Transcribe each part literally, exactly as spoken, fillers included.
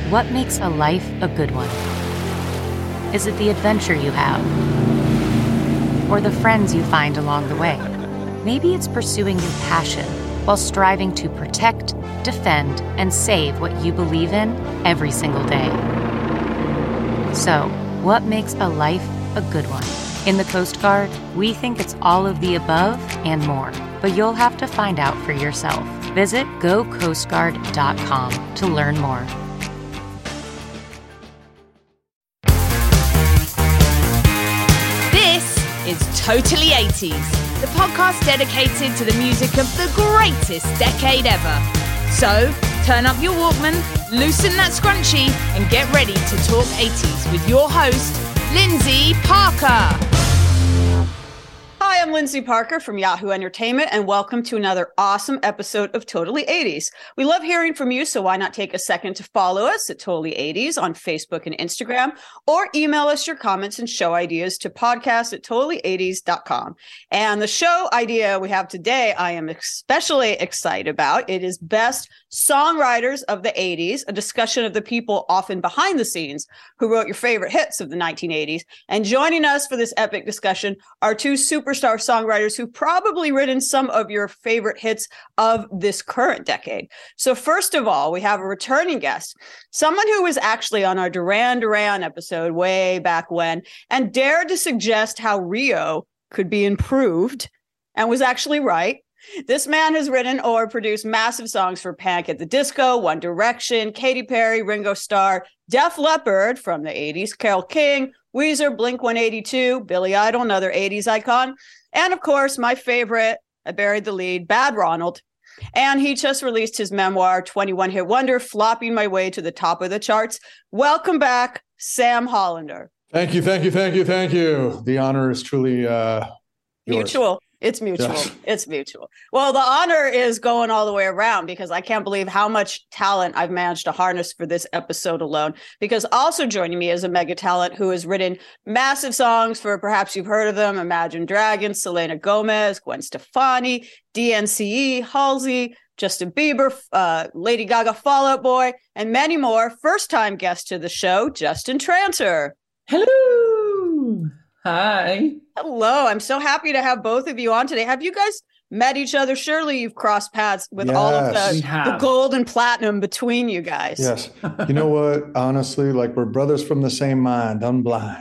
What makes a life a good one? Is it the adventure you have? Or the friends you find along the way? Maybe it's pursuing your passion while striving to protect, defend, and save what you believe in every single day. So, what makes a life a good one? In the Coast Guard, we think it's all of the above and more, but you'll have to find out for yourself. Visit go coast guard dot com to learn more. This is Totally eighties, the podcast dedicated to the music of the greatest decade ever. So, turn up your Walkman, loosen that scrunchie, and get ready to talk eighties with your host, Lindsay Parker. Hi, I'm Lindsay Parker from Yahoo Entertainment, and welcome to another awesome episode of Totally eighties. We love hearing from you, so why not take a second to follow us at Totally eighties on Facebook and Instagram, or email us your comments and show ideas to podcast at totally eighties dot com. And the show idea we have today, I am especially excited about. It is Best Songwriters of the eighties, a discussion of the people often behind the scenes who wrote your favorite hits of the nineteen eighties. And joining us for this epic discussion are two superstar songwriters who've probably written some of your favorite hits of this current decade. So first of all, we have a returning guest, someone who was actually on our Duran Duran episode way back when and dared to suggest how Rio could be improved and was actually right. This man has written or produced massive songs for Panic at the Disco, One Direction, Katy Perry, Ringo Starr, Def Leppard from the eighties, Carole King, Weezer, Blink one eighty-two, Billy Idol, another eighties icon, and of course, my favorite, I buried the lead, Bad Ronald. And he just released his memoir, twenty-one Hit Wonder, flopping my way to the top of the charts. Welcome back, Sam Hollander. Thank you, thank you, thank you, thank you. The honor is truly uh, yours. Mutual. It's mutual. Yes. It's mutual. Well, the honor is going all the way around because I can't believe how much talent I've managed to harness for this episode alone. Because also joining me is a mega talent who has written massive songs for, perhaps you've heard of them, Imagine Dragons, Selena Gomez, Gwen Stefani, D N C E, Halsey, Justin Bieber, uh, Lady Gaga, Fall Out Boy, and many more. First-time guest to the show, Justin Tranter. Hello. Hi. Hello. I'm so happy to have both of you on today. Have you guys met each other? Surely you've crossed paths with all of Yes. the, the gold and platinum between you guys. Yes. You know what? Honestly, like we're brothers from the same mind. I'm blind.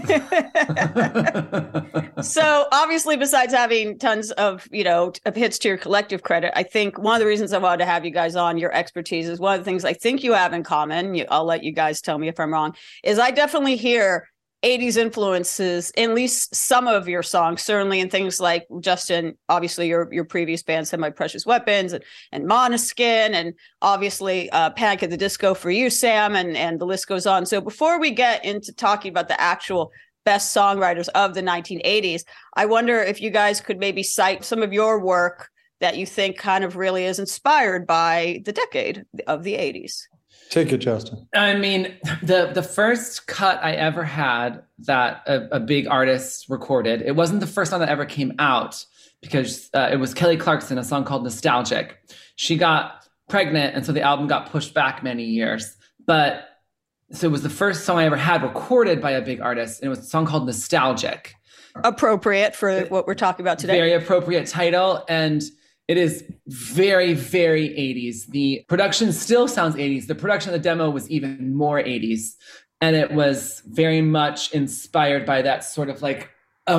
So obviously, besides having tons of, you know, of hits to your collective credit, I think one of the reasons I wanted to have you guys on, your expertise, is one of the things I think you have in common. You, I'll let you guys tell me if I'm wrong, is I definitely hear eighties influences in at least some of your songs, certainly in things like, Justin, obviously your your previous band, Semi Precious Weapons, and, and Måneskin, and obviously uh, Panic at the Disco for you, Sam, and, and the list goes on. So before we get into talking about the actual best songwriters of the nineteen eighties, I wonder if you guys could maybe cite some of your work that you think kind of really is inspired by the decade of the eighties. Take it, Justin. I mean, the the first cut I ever had that a, a big artist recorded, it wasn't the first song that ever came out because uh, it was Kelly Clarkson, a song called Nostalgic. She got pregnant, and so the album got pushed back many years. But so it was the first song I ever had recorded by a big artist, and it was a song called Nostalgic. Appropriate for what we're talking about today. Very appropriate title, and it is very, very eighties. The production still sounds eighties. The production of the demo was even more eighties. And it was very much inspired by that sort of like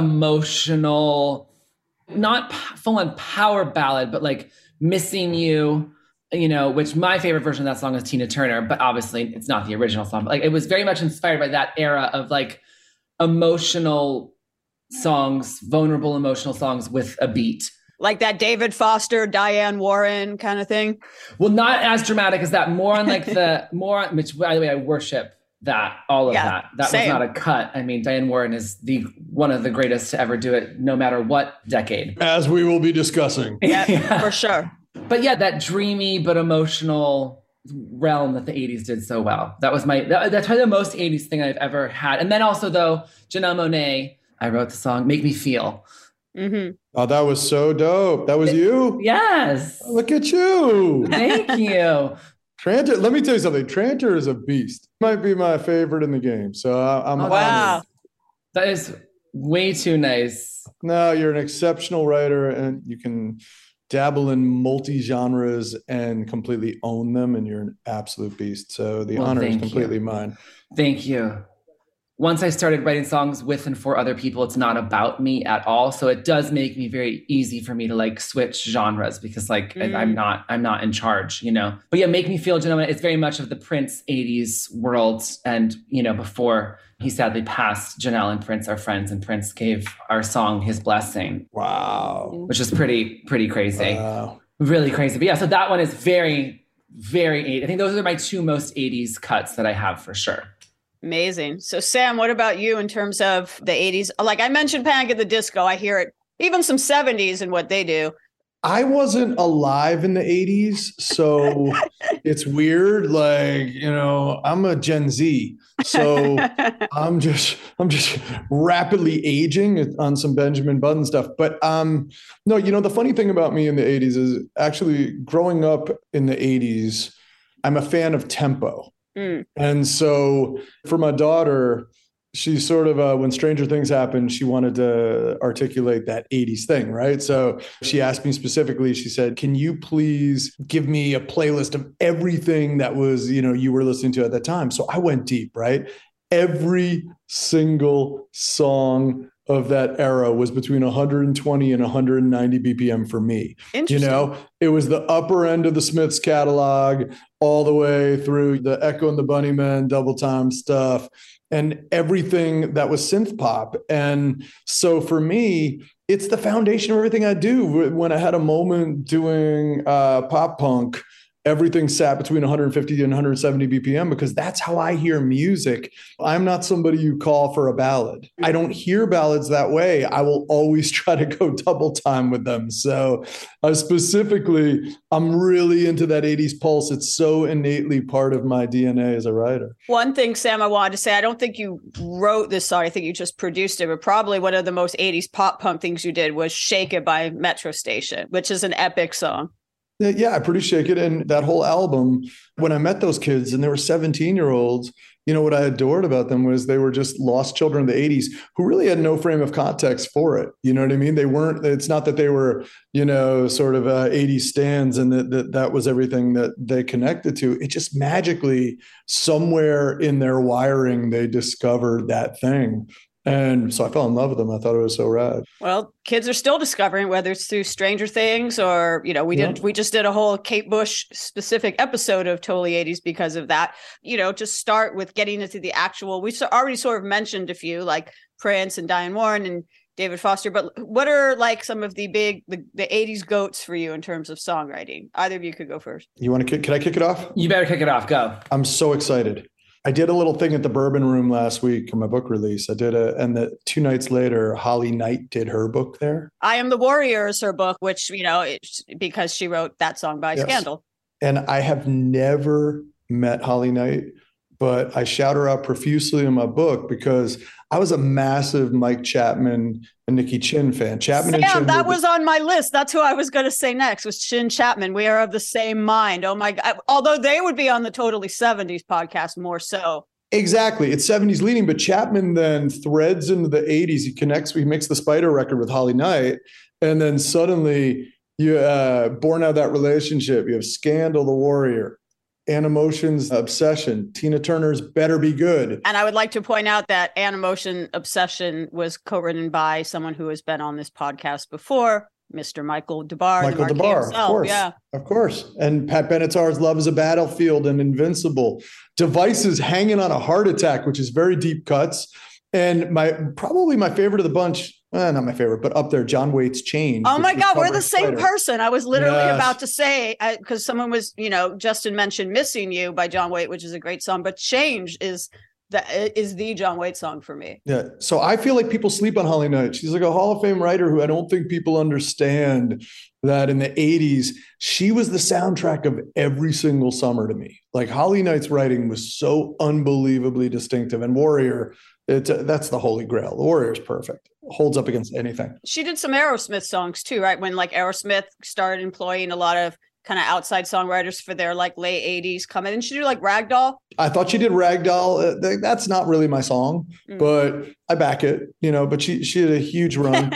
emotional, not full-on power ballad, but like Missing You, you know, which my favorite version of that song is Tina Turner, but obviously it's not the original song. But like it was very much inspired by that era of like emotional songs, vulnerable emotional songs with a beat. Like that David Foster, Diane Warren kind of thing? Well, not as dramatic as that. More on like the, more on, which by the way, I worship that, all of Yeah, that. That same. was not a cut. I mean, Diane Warren is the one of the greatest to ever do it, no matter what decade. As we will be discussing. Yeah, Yeah. for sure. But yeah, that dreamy but emotional realm that the eighties did so well. That was my, that, that's probably the most eighties thing I've ever had. And then also though, Janelle Monáe, I wrote the song Make Me Feel. Mm-hmm. Oh, that was so dope. That was you? Yes. Look at you. Thank you. Tranter, let me tell you something. Tranter is a beast. Might be my favorite in the game. So I- I'm Oh, Wow. honored. That is way too nice. No, you're an exceptional writer, and you can dabble in multi-genres and completely own them, and you're an absolute beast. So the Well, honor is thank completely you. mine. Thank you. Once I started writing songs with and for other people, it's not about me at all. So it does make me very easy for me to like switch genres because like Mm. I'm not I'm not in charge, you know. But yeah, Make Me Feel Gentleman, it's very much of the Prince eighties world. And, you know, before he sadly passed, Janelle and Prince are friends, and Prince gave our song his blessing, Wow. which is pretty, pretty crazy. Wow. Really crazy. But yeah, so that one is very, very eighties. I think those are my two most eighties cuts that I have for sure. Amazing. So, Sam, what about you in terms of the eighties? Like I mentioned, Panic at the Disco. I hear it, even some seventies and what they do. I wasn't alive in the eighties, so it's weird. Like, you know, I'm a Gen Z, so I'm just I'm just rapidly aging on some Benjamin Button stuff. But um, no, you know, the funny thing about me in the eighties is actually growing up in the eighties, I'm a fan of tempo. Mm. And so for my daughter, she sort of, uh, when Stranger Things happened, she wanted to articulate that eighties thing, right? So she asked me specifically, she said, can you please give me a playlist of everything that was, you know, you were listening to at that time? So I went deep, right? Every single song of that era was between one hundred twenty and one hundred ninety B P M for me. You Interesting. know, it was the upper end of the Smiths catalog all the way through the Echo and the Bunnymen, Double Time stuff, and everything that was synth pop. And so for me, it's the foundation of everything I do. When I had a moment doing uh, pop punk, everything sat between one hundred fifty and one hundred seventy B P M because that's how I hear music. I'm not somebody you call for a ballad. I don't hear ballads that way. I will always try to go double time with them. So uh, specifically, I'm really into that eighties pulse. It's so innately part of my D N A as a writer. One thing, Sam, I wanted to say, I don't think you wrote this song. I think you just produced it, but probably one of the most eighties pop punk things you did was Shake It by Metro Station, which is an epic song. Yeah, I pretty Shake It. And that whole album, when I met those kids and they were seventeen year olds, you know, what I adored about them was they were just lost children of the eighties who really had no frame of context for it. You know what I mean? They weren't, it's not that they were, you know, sort of uh, eighties stands and that, that that was everything that they connected to. It just magically somewhere in their wiring, they discovered that thing. And so I fell in love with them. I thought it was so rad. Well, kids are still discovering, whether it's through Stranger Things or, you know, we Yeah. did, we just did a whole Kate Bush specific episode of Totally eighties because of that. You know, just start with getting into the actual, we already sort of mentioned a few like Prince and Diane Warren and David Foster, but what are like some of the big, the, the eighties goats for you in terms of songwriting? Either of you could go first. You want to kick, can I kick it off? You better kick it off. Go. I'm so excited. I did a little thing at the Bourbon Room last week for my book release. I did a, and the two nights later, Holly Knight did her book there. I Am the Warrior is her book, which, you know, it's because she wrote that song by Yes. Scandal. And I have never met Holly Knight, but I shout her out profusely in my book because I was a massive Mike Chapman and Nikki Chin fan. Chapman and Sam, Chin that were was the- on my list. That's who I was going to say next was Chin Chapman. We are of the same mind. Oh my God. Although they would be on the Totally seventies podcast more so. Exactly. It's seventies leading, but Chapman then threads into the eighties. He connects, he makes the Spider record with Holly Knight. And then suddenly you uh born out of that relationship. You have Scandal, The Warrior, Animotion's Obsession, Tina Turner's Better Be Good. And I would like to point out that Animotion Obsession was co-written by someone who has been on this podcast before, Mister Michael DeBar. Michael the DeBar, himself. of course. Yeah. Of course. And Pat Benatar's Love is a Battlefield and Invincible. Devices Hanging on a Heart Attack, which is very deep cuts. And my probably my favorite of the bunch, eh, not my favorite, but up there, John Waite's Change. Oh which my was God, we're covering the same Spider. person. I was literally Yes. about to say, because someone was, you know, Justin mentioned Missing You by John Waite, which is a great song, but Change is the, is the John Waite song for me. Yeah. So I feel like people sleep on Holly Knight. She's like a Hall of Fame writer who I don't think people understand that in the eighties, she was the soundtrack of every single summer to me. Like Holly Knight's writing was so unbelievably distinctive. And Warrior, it's uh, that's the holy grail. The Warrior's perfect. Holds up against anything. She did some Aerosmith songs too, right? When like Aerosmith started employing a lot of kind of outside songwriters for their like late eighties come in. Didn't she do like Ragdoll? I thought she did Ragdoll. Uh, that's not really my song, mm. but I back it, you know, but she, she had a huge run.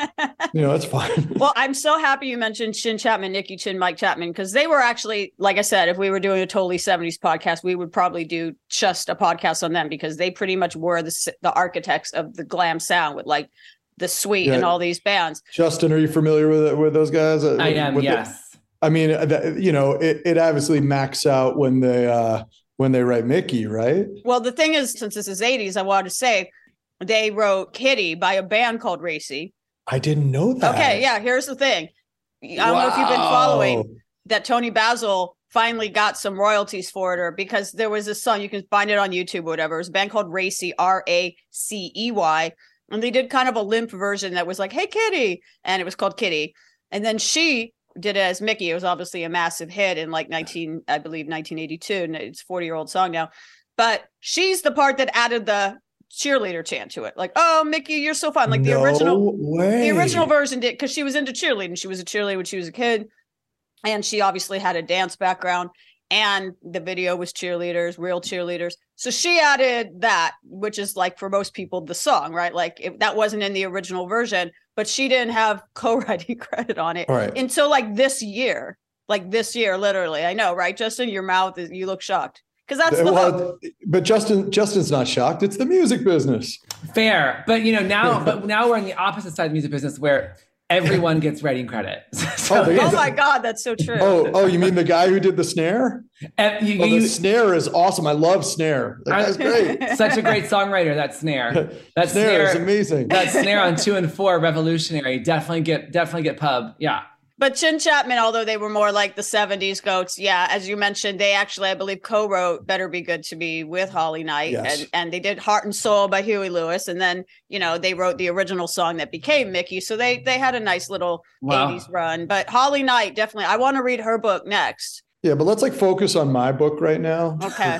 You know, it's fine. Well, I'm so happy you mentioned Chin Chapman, Nicky Chin, Mike Chapman, because they were actually, like I said, if we were doing a totally seventies podcast, we would probably do just a podcast on them because they pretty much were the, the architects of the glam sound with like the Sweet yeah. and all these bands. Justin, are you familiar with with those guys? I with, am, with yes. The, I mean, you know, it, it obviously maxes out when they uh, when they write Mickey, right? Well, the thing is, since this is eighties, I wanted to say they wrote Kitty by a band called Racy. I didn't know that. Okay, yeah, here's the thing. I don't wow. know if you've been following that Tony Basil finally got some royalties for it, or because there was a song, you can find it on YouTube or whatever. It was a band called Racy, R A C E Y. And they did kind of a limp version that was like, hey, Kitty. And it was called Kitty. And then she did it as Mickey. It was obviously a massive hit in like nineteen, I believe nineteen eighty-two. And it's a forty year old song now. But she's the part that added the cheerleader chant to it. Like, oh, Mickey, you're so fun. Like the no original, way. the original version did, because she was into cheerleading. She was a cheerleader when she was a kid. And she obviously had a dance background. And the video was cheerleaders, real cheerleaders. So she added that, which is like for most people, the song, right? Like it, that wasn't in the original version, but she didn't have co-writing credit on it right. until like this year, like this year, literally. I know, right? Justin, your mouth is, you look shocked. Because that's the well, hook. But Justin, Justin's not shocked. It's the music business. Fair. But you know, now, but now we're on the opposite side of the music business where everyone gets writing credit. So, oh, oh my God, that's so true. Oh, oh, you mean the guy who did the snare? And you, oh, you, the snare is awesome. I love snare. That guy's great. Such a great songwriter. That snare. That snare, snare is amazing. That snare on two and four, revolutionary. Definitely get, definitely get pub. Yeah. But Chin Chapman, although they were more like the seventies goats, yeah, as you mentioned, they actually, I believe, co-wrote Better Be Good to Me with Holly Knight. Yes. And, and they did Heart and Soul by Huey Lewis. And then, you know, they wrote the original song that became Mickey. So they they had a nice little wow. eighties run. But Holly Knight, definitely, I want to read her book next. Yeah, but let's like focus on my book right now. Okay.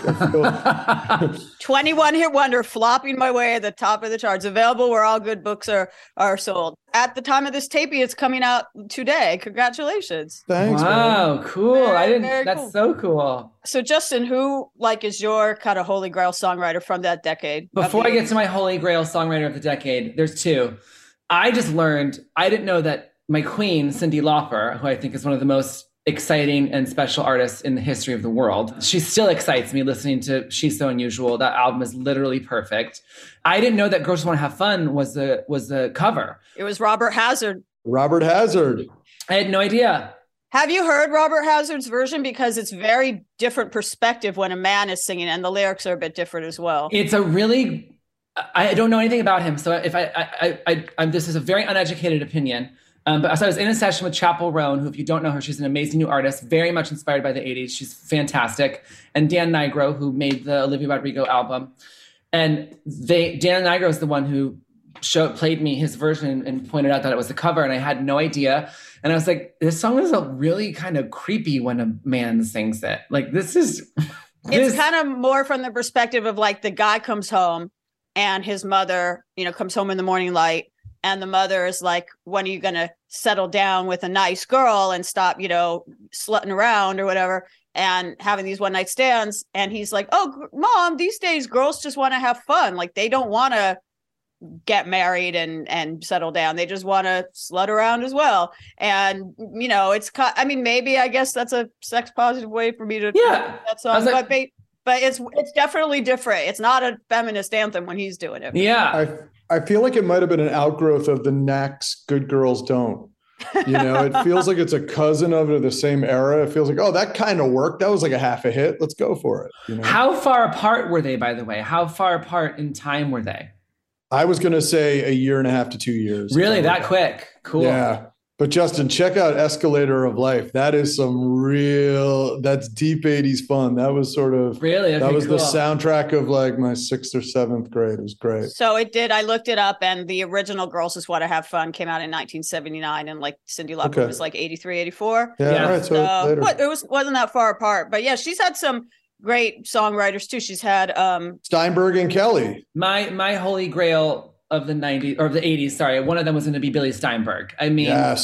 twenty-one Hit Wonder, flopping my way at the top of the charts. Available where all good books are are sold. At the time of this taping, it's coming out today. Congratulations. Thanks. Wow, man. Cool. Very, I didn't that's cool. so cool. So Justin, who like is your kind of holy grail songwriter from that decade? Before I get to my holy grail songwriter of the decade, there's two. I just learned, I didn't know that my queen, Cyndi Lauper, who I think is one of the most exciting and special artists in the history of the world. She still excites me listening to She's So Unusual. That album is literally perfect. I didn't know that Girls Just Want to Have Fun was the was the cover. It was Robert Hazard. Robert Hazard. I had no idea. Have you heard Robert Hazard's version? Because it's very different perspective when a man is singing, and the lyrics are a bit different as well. It's a really, I don't know anything about him. So if I, I, I, I I'm, this is a very uneducated opinion. Um, but so I was in a session with Chappell Roan, who, if you don't know her, she's an amazing new artist, very much inspired by the eighties. She's fantastic. And Dan Nigro, who made the Olivia Rodrigo album. And they, Dan Nigro is the one who showed, played me his version and pointed out that it was the cover. And I had no idea. And I was like, this song is a really kind of creepy when a man sings it. Like, this is... This. It's kind of more from the perspective of like the guy comes home and his mother, you know, comes home in the morning light. And the mother is like, when are you going to settle down with a nice girl and stop, you know, slutting around or whatever and having these one night stands? And he's like, oh, Mom, these days girls just want to have fun. Like they don't want to get married and, and settle down. They just want to slut around as well. And, you know, it's, I mean, maybe I guess that's a sex positive way for me to, yeah, that song, like, but, but it's, it's definitely different. It's not a feminist anthem when he's doing it. Yeah. I, I feel like it might have been an outgrowth of the Knack's Good Girls Don't. You know, it feels like it's a cousin of it, of the same era. It feels like, oh, that kind of worked. That was like a half a hit. Let's go for it. You know? How far apart were they, by the way? How far apart in time were they? I was going to say a year and a half to two years. Really? That quick? Cool. Yeah. But Justin, check out Escalator of Life. That is some real, that's deep eighties fun. That was sort of, really? Okay, that was cool. the soundtrack of like my sixth or seventh grade. It was great. So it did. I looked it up and the original Girls Just Want to Have Fun came out in nineteen seventy-nine and like Cyndi Lauper okay. was like eighty-three, eighty-four. Yeah. yeah. All right. So, so later. But it was, wasn't that far apart, but yeah, she's had some great songwriters too. She's had um Steinberg and Kelly. My, my holy grail of the nineties or of the eighties. Sorry. One of them was going to be Billy Steinberg. I mean, yes.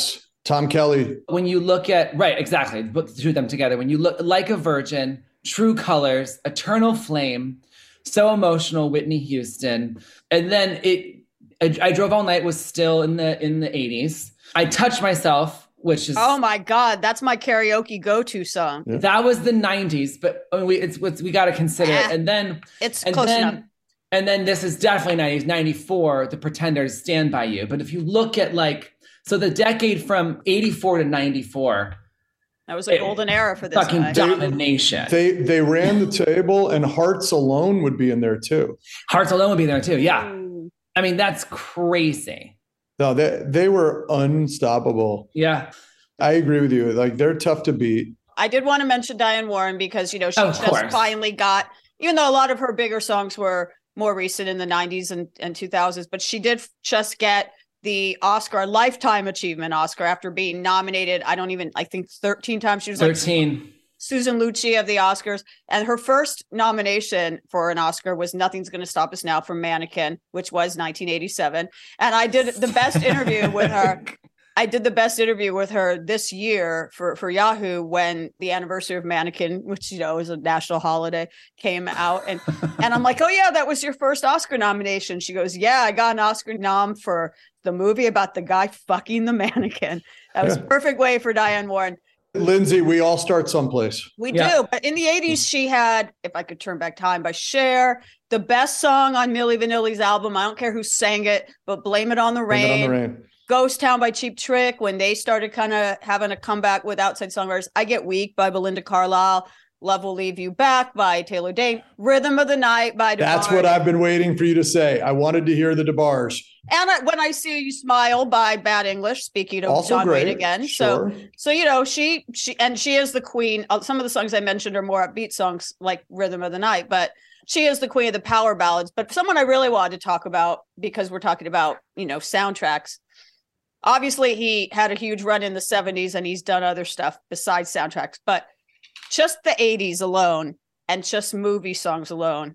Tom Kelly. When you look at, right, exactly, put the two of them together. When you look Like a Virgin, True Colors, Eternal Flame, So Emotional, Whitney Houston. And then it, I, I Drove All Night was still in the in the eighties. I Touch Myself, which is... Oh my God, that's my karaoke go-to song. Yeah. That was the nineties, but I mean, we, it's, it's, we got to consider Eh, it. And then... It's and close then, enough. And then this is definitely nineties, ninety-four, The Pretenders, Stand By You. But if you look at like... So the decade from eighty-four to ninety-four... That was a it, golden era for this fucking guy. domination. They they ran the table, and Hearts Alone would be in there too. Hearts Alone would be there too, yeah. Ooh. I mean, that's crazy. No, they they were unstoppable. Yeah. I agree with you. Like, they're tough to beat. I did want to mention Diane Warren because, you know, she Of just course. finally got, even though a lot of her bigger songs were more recent in the nineties and, and two thousands, but she did just get the Oscar, Lifetime Achievement Oscar, after being nominated, I don't even, I think thirteen times. She was thirteen. like Susan Lucci of the Oscars. And her first nomination for an Oscar was Nothing's Gonna Stop Us Now from Mannequin, which was nineteen eighty-seven. And I did the best interview with her. I did the best interview with her this year for, for Yahoo when the anniversary of Mannequin, which, you know, is a national holiday, came out. And, and I'm like, oh, yeah, that was your first Oscar nomination. She goes, yeah, I got an Oscar nom for the movie about the guy fucking the mannequin. That was a perfect way for Diane Warren. Lindsay, we all start someplace. We Yeah. do. But in the eighties, she had, If I Could Turn Back Time by Cher, the best song on Milli Vanilli's album. I don't care who sang it, but Blame It on the Blame Rain. It on the Rain. Ghost Town by Cheap Trick, when they started kind of having a comeback with outside songwriters. I Get Weak by Belinda Carlisle. Love Will Leave You Back by Taylor Dayne. Rhythm of the Night by DeBarge. That's what I've been waiting for you to say. I wanted to hear the DeBarge. And I, When I See You Smile by Bad English, speaking of Also John great. Wayne again. Sure. So, so you know, she she and she is the queen. uh, Some of the songs I mentioned are more upbeat songs like Rhythm of the Night, but she is the queen of the power ballads. But someone I really wanted to talk about, because we're talking about, you know, soundtracks. Obviously, he had a huge run in the seventies and he's done other stuff besides soundtracks, but just the eighties alone and just movie songs alone,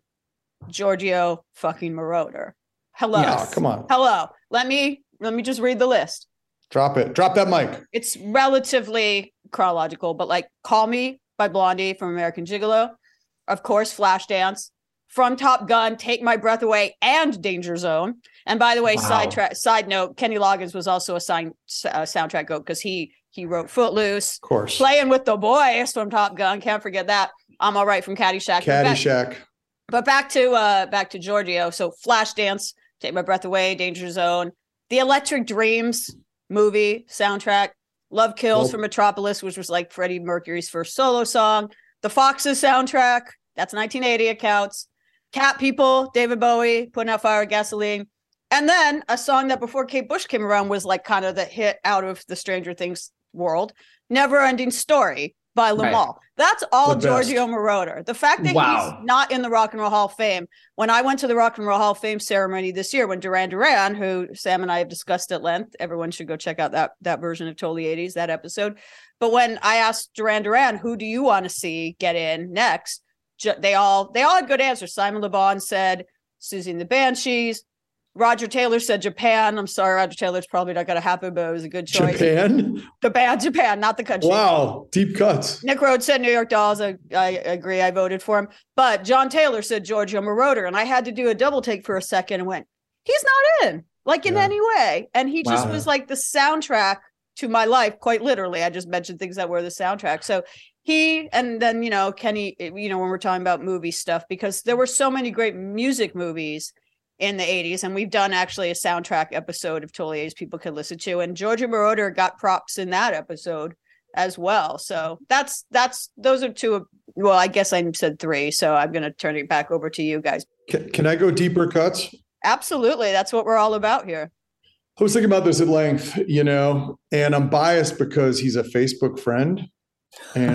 Giorgio fucking Moroder. Hello. Yeah, come on. Hello. Let me let me just read the list. Drop it. Drop that mic. It's relatively chronological, but like Call Me by Blondie from American Gigolo. Of course, Flashdance. From Top Gun, Take My Breath Away, and Danger Zone. And by the way, Wow. side tra- side note, Kenny Loggins was also a sign, uh, soundtrack goat because he he wrote Footloose, Of course. Playing with the Boys from Top Gun. Can't forget that. I'm All Right from Caddyshack. But back- Caddyshack. But back to uh back to Giorgio. So Flashdance, Take My Breath Away, Danger Zone, the Electric Dreams movie soundtrack, Love Kills Well- from Metropolis, which was like Freddie Mercury's first solo song, the Foxes soundtrack, that's nineteen eighty accounts, Cat People, David Bowie, Putting Out Fire, Gasoline, and then a song that before Kate Bush came around was like kind of the hit out of the Stranger Things world, Never Ending Story by Lamal. Right. That's all The best. Giorgio Moroder. The fact that Wow. he's not in the Rock and Roll Hall of Fame. When I went to the Rock and Roll Hall of Fame ceremony this year, when Duran Duran, who Sam and I have discussed at length, everyone should go check out that that version of Totally eighties, that episode. But when I asked Duran Duran, who do you want to see get in next? Ju- They all they all had good answers. Simon Le Bon said Susie and the Banshees. Roger Taylor said Japan. I'm sorry, Roger Taylor's probably not going to happen, but it was a good choice. Japan. The band Japan, not the country. Wow. Deep cuts. Nick Rhodes said New York Dolls. I, I agree. I voted for him. But John Taylor said Giorgio Moroder. And I had to do a double take for a second and went, he's not in, like in Yeah. any way. And he just Wow. was like the soundtrack to my life, quite literally. I just mentioned things that were the soundtrack. So he, and then, you know, Kenny, you know, when we're talking about movie stuff, because there were so many great music movies in the eighties, and we've done actually a soundtrack episode of Totally eighties people could listen to, and Giorgio Moroder got props in that episode as well. So that's that's those are two of, well, I guess I said three, so I'm going to turn it back over to you guys. Can, can I go deeper cuts? Absolutely, that's what we're all about here. I was thinking about this at length, you know, and I'm biased because he's a Facebook friend. And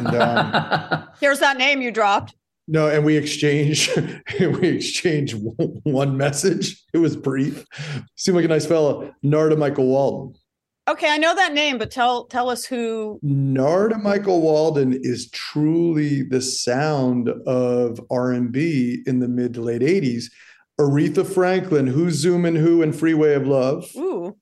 um, Here's that name you dropped. no, and we exchange we exchange one message. It was brief. Seemed like a nice fellow. Narda Michael Walden. Okay, I know that name, but tell tell us who. Narda Michael Walden is truly the sound of R and B in the mid to late eighties. Aretha Franklin, Who's Zooming Who, and Freeway of Love. Ooh,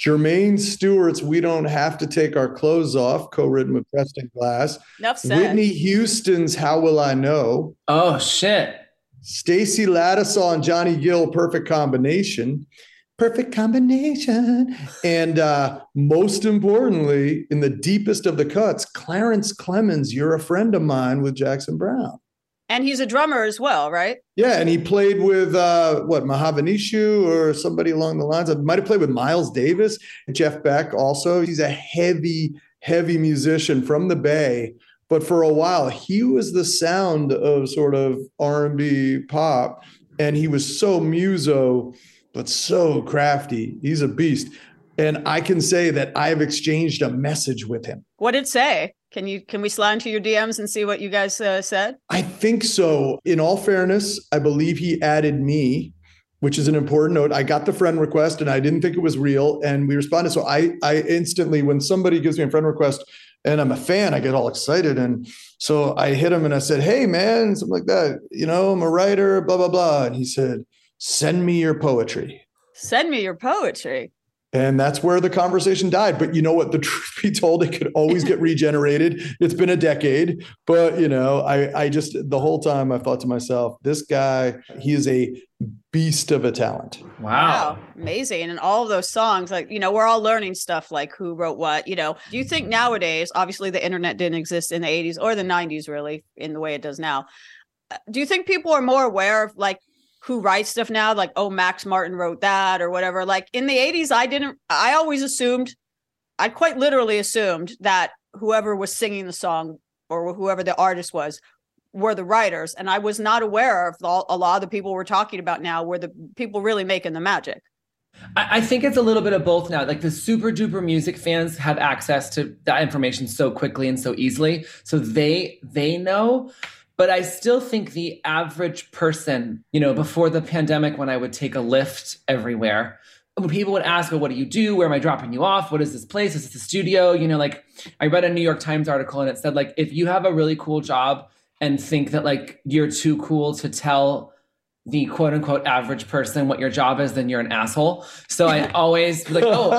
Jermaine Stewart's We Don't Have to Take Our Clothes Off, co-written with Preston Glass. Enough said. Whitney Houston's How Will I Know? Oh, shit. Stacey Lattisaw and Johnny Gill, Perfect Combination. Perfect Combination. And uh, most importantly, in the deepest of the cuts, Clarence Clemens, You're a Friend of Mine with Jackson Browne. And he's a drummer as well, right? Yeah, and he played with, uh, what, Mahavishnu or somebody along the lines. I might have played with Miles Davis, Jeff Beck also. He's a heavy, heavy musician from the Bay. But for a while, he was the sound of sort of R and B pop. And he was so muso, but so crafty. He's a beast. And I can say that I've exchanged a message with him. What did it say? Can you can we slide into your D Ms and see what you guys uh, said? I think so. In all fairness, I believe he added me, which is an important note. I got the friend request and I didn't think it was real. And we responded. So I, I instantly, when somebody gives me a friend request and I'm a fan, I get all excited. And so I hit him and I said, hey, man, something like that. You know, I'm a writer, blah, blah, blah. And he said, send me your poetry. Send me your poetry. And that's where the conversation died. But you know what? The truth be told, it could always get regenerated. It's been a decade. But, you know, I, I just, the whole time I thought to myself, this guy, he is a beast of a talent. Wow. Wow. Amazing. And all of those songs, like, you know, we're all learning stuff like who wrote what, you know. Do you think nowadays, obviously the internet didn't exist in the eighties or the nineties really in the way it does now. Do you think people are more aware of like, who writes stuff now, like, oh, Max Martin wrote that or whatever. Like in the eighties, I didn't, I always assumed, I quite literally assumed that whoever was singing the song or whoever the artist was, were the writers. And I was not aware of the, a lot of the people we're talking about now were the people really making the magic. I, I think it's a little bit of both now. Like the super duper music fans have access to that information so quickly and so easily. So they, they know. But I still think the average person, you know, before the pandemic, when I would take a Lyft everywhere, when people would ask, well, what do you do? Where am I dropping you off? What is this place? Is this a studio? You know, like I read a New York Times article and it said, like, if you have a really cool job and think that like you're too cool to tell the quote unquote average person what your job is, then you're an asshole. So I always like, oh,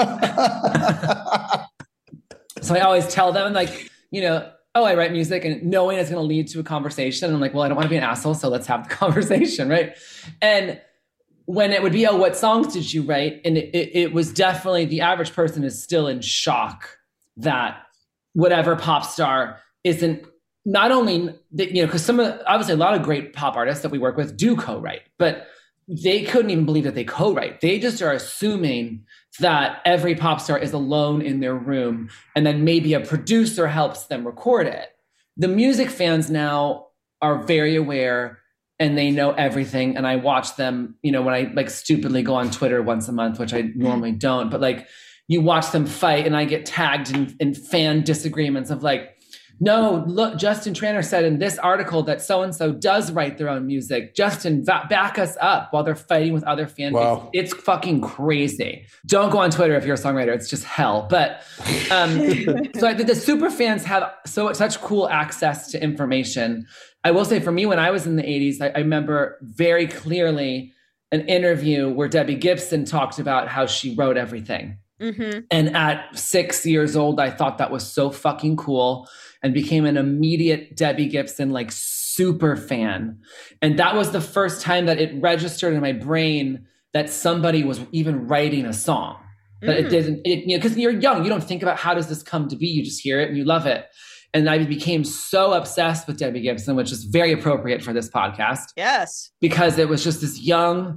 so I always tell them like, you know, oh, I write music, and knowing it's going to lead to a conversation. I'm like, well, I don't want to be an asshole, so let's have the conversation, right? And when it would be, oh, what songs did you write? And it, it, it was definitely, the average person is still in shock that whatever pop star isn't, not only, you know, because some of, obviously a lot of great pop artists that we work with do co-write, but they couldn't even believe that they co-write. They just are assuming that every pop star is alone in their room and then maybe a producer helps them record it. The music fans now are very aware and they know everything. And I watch them, you know, when I like stupidly go on Twitter once a month, which I normally don't, but like you watch them fight and I get tagged in, in fan disagreements of like, no, look, Justin Tranter said in this article that so-and-so does write their own music. Justin, va- back us up while they're fighting with other fan bases. Wow. It's fucking crazy. Don't go on Twitter if you're a songwriter. It's just hell. But um, so I think the super fans have so such cool access to information. I will say for me, when I was in the eighties, I, I remember very clearly an interview where Debbie Gibson talked about how she wrote everything. Mm-hmm. And at six years old, I thought that was so fucking cool and became an immediate Debbie Gibson, like super fan. And that was the first time that it registered in my brain that somebody was even writing a song. Mm. That it didn't, it, you know, because you're young, you don't think about how does this come to be? You just hear it and you love it. And I became so obsessed with Debbie Gibson, which is very appropriate for this podcast. Yes. Because it was just this young,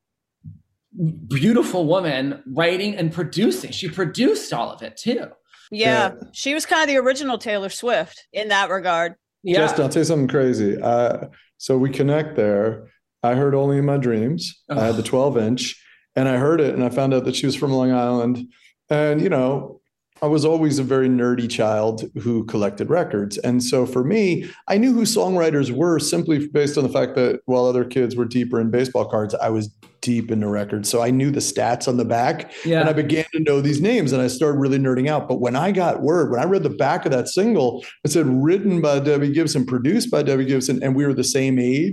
beautiful woman writing and producing. She produced all of it too. Yeah, Yeah. She was kind of the original Taylor Swift in that regard. Yeah. Justin, I'll tell you something crazy. Uh, so we connect there. I heard Only in My Dreams. Oh. I had the twelve inch and I heard it and I found out that she was from Long Island. And, you know, I was always a very nerdy child who collected records. And so for me, I knew who songwriters were simply based on the fact that while other kids were deeper in baseball cards, I was deep into records. So I knew the stats on the back Yeah. and I began to know these names and I started really nerding out. But when I got word, when I read the back of that single, it said written by Debbie Gibson, produced by Debbie Gibson, and we were the same age.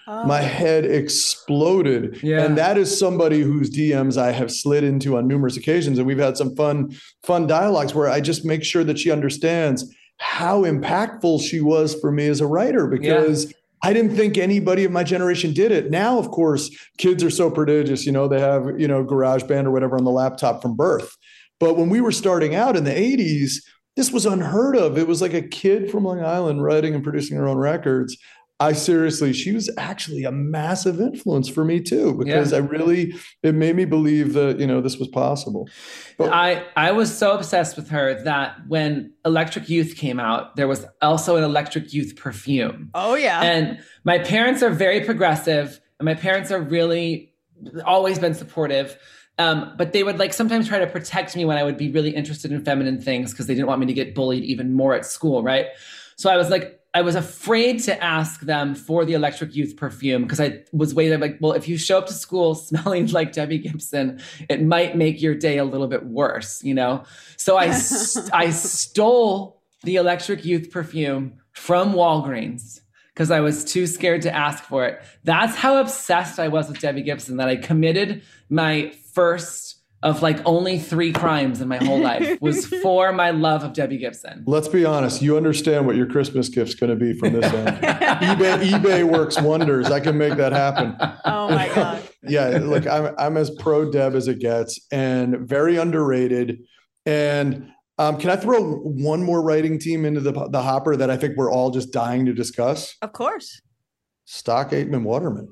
Oh. My head exploded. Yeah. And that is somebody whose D Ms I have slid into on numerous occasions. And we've had some fun, fun dialogues where I just make sure that she understands how impactful she was for me as a writer, because yeah. I didn't think anybody of my generation did it. Now, of course, kids are so prodigious, you know, they have, you know, GarageBand or whatever on the laptop from birth. But when we were starting out in the eighties, this was unheard of. It was like a kid from Long Island writing and producing her own records. I seriously, she was actually a massive influence for me too, because yeah. I really, it made me believe that, you know, this was possible. But I, I was so obsessed with her that when Electric Youth came out, there was also an Electric Youth perfume. Oh yeah. And my parents are very progressive, and my parents are really always been supportive. Um, but they would like sometimes try to protect me when I would be really interested in feminine things, because they didn't want me to get bullied even more at school. Right. So I was like, I was afraid to ask them for the Electric Youth perfume, because I was waiting like, well, if you show up to school smelling like Debbie Gibson, it might make your day a little bit worse, you know? So I, st- I stole the Electric Youth perfume from Walgreens because I was too scared to ask for it. That's how obsessed I was with Debbie Gibson that I committed my first of like only three crimes in my whole life was for my love of Debbie Gibson. Let's be honest. You understand what your Christmas gift's going to be from this end. eBay, eBay works wonders. I can make that happen. Oh my God. Yeah. Look, I'm, I'm as pro Deb as it gets, and very underrated. And um, can I throw one more writing team into the, the hopper that I think we're all just dying to discuss? Of course. Stock Aitken Waterman.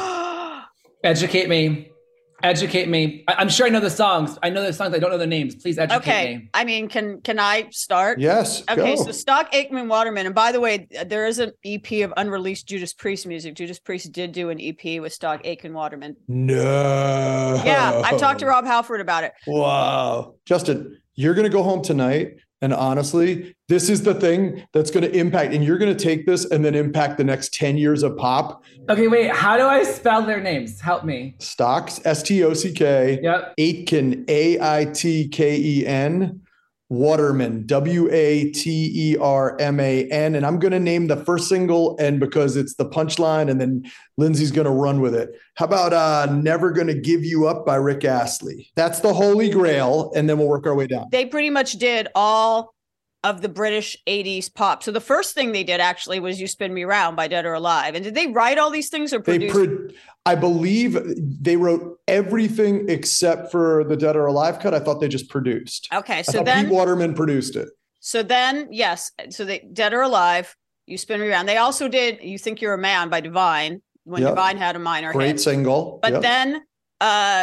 Educate me. Educate me. I- I'm sure I know the songs. I know the songs. I don't know the names. Please educate okay. me. I mean, can can I start? Yes. Okay. Go. So Stock Aitken Waterman. And by the way, there is an E P of unreleased Judas Priest music. Judas Priest did do an E P with Stock Aitken Waterman. No. Yeah. I talked to Rob Halford about it. Wow. Justin, you're going to go home tonight. And honestly, this is the thing that's going to impact, and you're going to take this and then impact the next ten years of pop. Okay, wait. How do I spell their names? Help me. Stocks, S T O C K. Yep. Aitken, A I T K E N. Waterman, W A T E R M A N. And I'm going to name the first single, and because it's the punchline, and then Lindsay's going to run with it. How about uh, Never Gonna Give You Up by Rick Astley? That's the holy grail, and then we'll work our way down. They pretty much did all of the British eighties pop. So the first thing they did actually was You Spin Me Round by Dead or Alive. And did they write all these things or produce? They pro- I believe they wrote everything except for the Dead or Alive cut. I thought they just produced. Okay, I so thought then Pete Waterman produced it. So then, yes. So they Dead or Alive, You Spin Me Around. They also did You Think You're a Man by Divine, when Yep. Divine had a minor Great hit. single. But Yep. then uh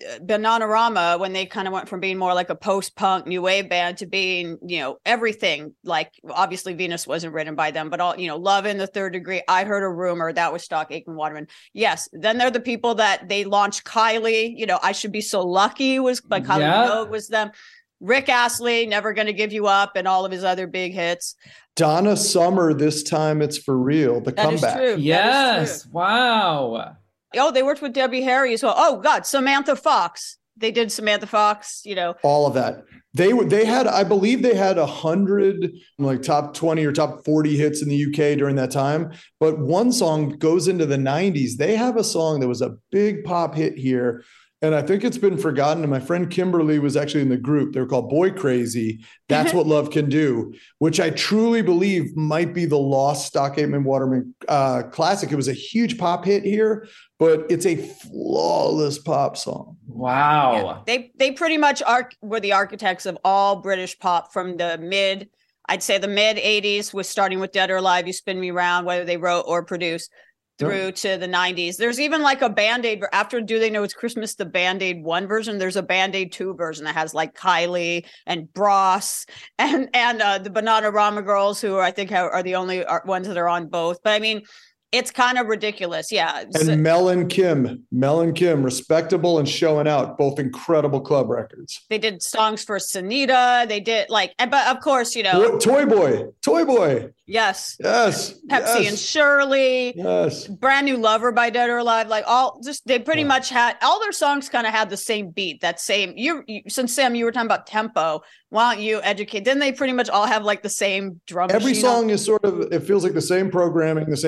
Bananarama, when they kind of went from being more like a post-punk new wave band to being, you know, everything, like obviously Venus wasn't written by them, but all, you know, Love in the Third Degree, I Heard a Rumor, that was Stock Aitken Waterman. Yes. Then they're the people that they launched Kylie, you know, I Should Be So Lucky was by Kylie Yeah. Minogue was them. Rick Astley, Never Gonna Give You Up, and all of his other big hits. Donna Summer, This Time It's For Real, the That is comeback. true. That is Yes. true. Wow. Oh, they worked with Debbie Harry as well. Oh God, Samantha Fox. They did Samantha Fox, you know. All of that. They were, they had, I believe they had a hundred like top twenty or top forty hits in the U K during that time. But one song goes into the nineties. They have a song that was a big pop hit here, and I think it's been forgotten. And my friend Kimberly was actually in the group. They're called Boy Crazy. That's What Love Can Do, which I truly believe might be the lost Stock Aitken Waterman uh, classic. It was a huge pop hit here, but it's a flawless pop song. Wow. Yeah. They they pretty much are were the architects of all British pop from the mid, I'd say the mid eighties, with starting with Dead or Alive, You Spin Me Round, whether they wrote or produced, through Yeah. to the nineties. There's even like a Band-Aid after Do They Know It's Christmas, the Band-Aid one version. There's a Band-Aid two version that has like Kylie and Bros and and uh, the Bananarama Girls, who I think are, are the only are, ones that are on both. But I mean, it's kind of ridiculous. Yeah. And So- Mel and Kim, Mel and Kim, respectable and showing out, both incredible club records. they did songs for Sunita. They did like, and- but of course, you know, Toy Boy, Toy Boy. yes, Yes. Pepsi yes, and Shirley, Yes. Brand New Lover by Dead or Alive, like all just they pretty Yeah. much had all their songs kind of had the same beat, that same you, you since Sam, you were talking about tempo. Why don't you educate? Then they pretty much all have like the same drum. Every machine on- song is sort of, it feels like the same programming, the same track, and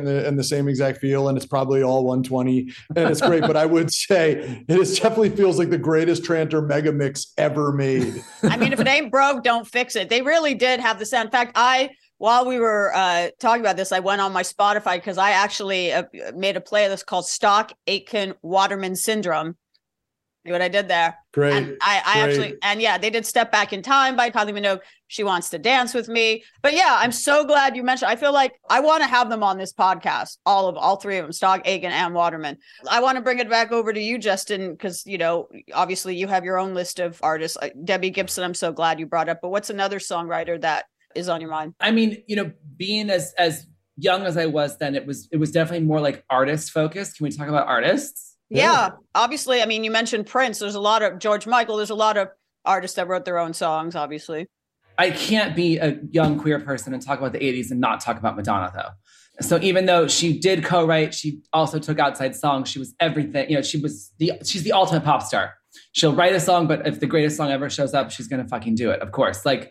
and the, and the same exact feel, and it's probably all one twenty, and it's great. But I would say it is definitely feels like the greatest Tranter mega mix ever made. I mean, if it ain't broke, don't fix it. They really did have the sound. In fact, I, while we were uh, talking about this, I went on my Spotify because I actually uh, made a playlist called Stock Aitken Waterman Syndrome. See what I did there? Great. And I, I great. actually, and yeah, they did Step Back in Time by Kylie Minogue. She Wants to Dance with Me. But yeah, I'm so glad you mentioned, I feel like I want to have them on this podcast. All of, all three of them, Stock, Aitken, and Waterman. I want to bring it back over to you, Justin, because, you know, obviously you have your own list of artists. Debbie Gibson, I'm so glad you brought up, but what's another songwriter that is on your mind? I mean, you know, being as, as young as I was then, it was, it was definitely more like artist focused. Can we talk about artists? Yeah. yeah, obviously. I mean, you mentioned Prince. There's a lot of George Michael. There's a lot of artists that wrote their own songs, obviously. I can't be a young queer person and talk about the eighties and not talk about Madonna, though. So even though she did co-write, she also took outside songs. She was everything. You know, she was the she's the ultimate pop star. She'll write a song, but if the greatest song ever shows up, she's gonna fucking do it. Of course, like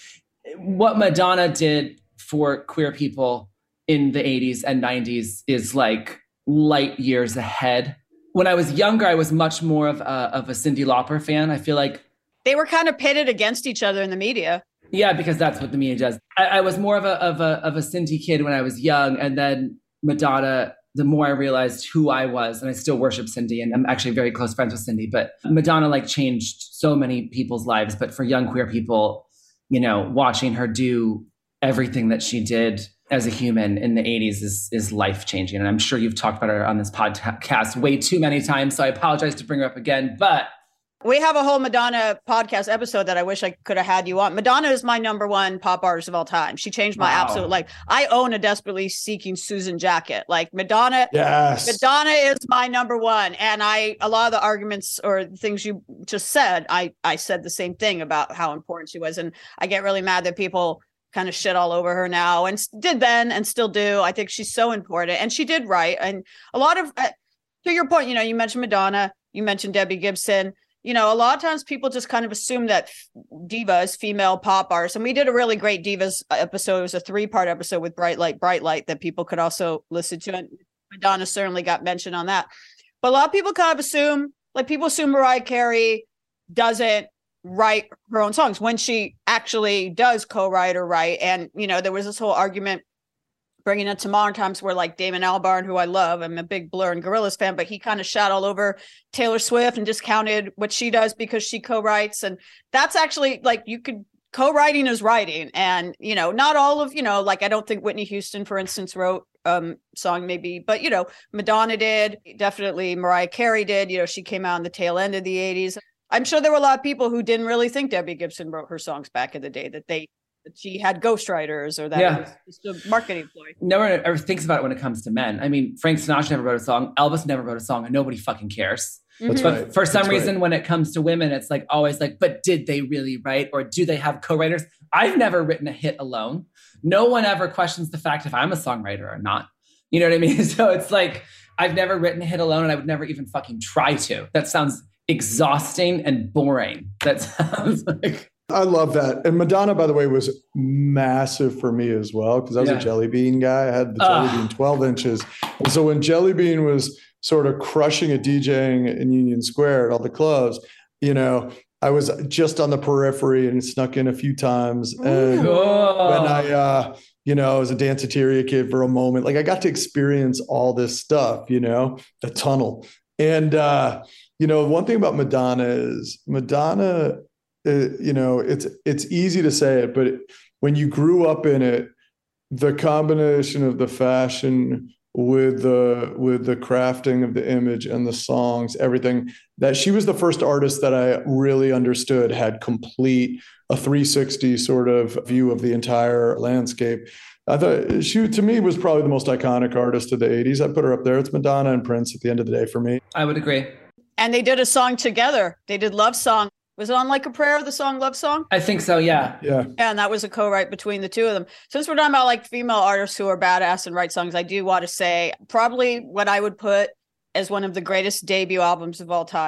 what Madonna did for queer people in the eighties and nineties is like light years ahead. When I was younger, I was much more of a, of a Cyndi Lauper fan. I feel like they were kind of pitted against each other in the media. Yeah, because that's what the media does. I, I was more of a of a of a Cyndi kid when I was young, and then Madonna. The more I realized who I was, and I still worship Cyndi, and I'm actually very close friends with Cyndi. But Madonna like changed so many people's lives. But for young queer people, you know, watching her do everything that she did as a human in the eighties is is life-changing. And I'm sure you've talked about her on this podcast way too many times, so I apologize to bring her up again. But we have a whole Madonna podcast episode that I wish I could have had you on. Madonna is my number one pop artist of all time. She changed my wow. absolute life. I own a Desperately Seeking Susan jacket. Like Madonna, yes. Madonna is my number one. And I, a lot of the arguments or things you just said, I, I said the same thing about how important she was. And I get really mad that people kind of shit all over her now, and did then and still do. I think she's so important, and she did write. And a lot of, uh, to your point, you know, you mentioned Madonna, you mentioned Debbie Gibson. You know, a lot of times people just kind of assume that divas, female pop artists, and we did a really great divas episode. It was a three-part episode with Bright Light, Bright Light that people could also listen to. And Madonna certainly got mentioned on that. But a lot of people kind of assume, like people assume Mariah Carey doesn't write her own songs when she actually does co-write or write. And, you know, there was this whole argument bringing it to modern times where like Damon Albarn, who I love, I'm a big Blur and Gorillaz fan, but he kind of shot all over Taylor Swift and discounted what she does because she co-writes. And that's actually like, you could, co-writing is writing. And, you know, not all of, you know, like, I don't think Whitney Houston, for instance, wrote um song maybe, but, you know, Madonna did, definitely Mariah Carey did, you know, she came out in the tail end of the eighties. I'm sure there were a lot of people who didn't really think Debbie Gibson wrote her songs back in the day, that they that she had ghostwriters or that yeah. it was just a marketing ploy. No one ever thinks about it when it comes to men. I mean, Frank Sinatra never wrote a song. Elvis never wrote a song, and nobody fucking cares. That's but right. for some That's reason, right. when it comes to women, it's like always like, but did they really write, or do they have co-writers? I've never written a hit alone. No one ever questions the fact if I'm a songwriter or not. You know what I mean? So it's like, I've never written a hit alone, and I would never even fucking try to. That sounds exhausting and boring. That sounds like... I love that. And Madonna, by the way, was massive for me as well, because I was Yeah. a Jelly Bean guy. I had the Jelly Uh. Bean twelve inches. And so when Jelly Bean was sort of crushing it, DJing in Union Square at all the clubs, you know, I was just on the periphery and snuck in a few times. And Cool. when I, uh, you know, I was a Danceteria kid for a moment, like I got to experience all this stuff, you know, the tunnel. And, uh, you know, one thing about Madonna is Madonna, uh, you know, it's, it's easy to say it, but when you grew up in it, the combination of the fashion with the, with the crafting of the image and the songs, everything, that she was the first artist that I really understood had complete a three sixty sort of view of the entire landscape. I thought she, to me, was probably the most iconic artist of the eighties. I put her up there. It's Madonna and Prince at the end of the day for me. I would agree. And they did a song together. They did Love Song. Was it on Like a Prayer, the song Love Song? I think so, yeah. Yeah. Yeah, and that was a co-write between the two of them. Since we're talking about like female artists who are badass and write songs, I do want to say probably what I would put as one of the greatest debut albums of all time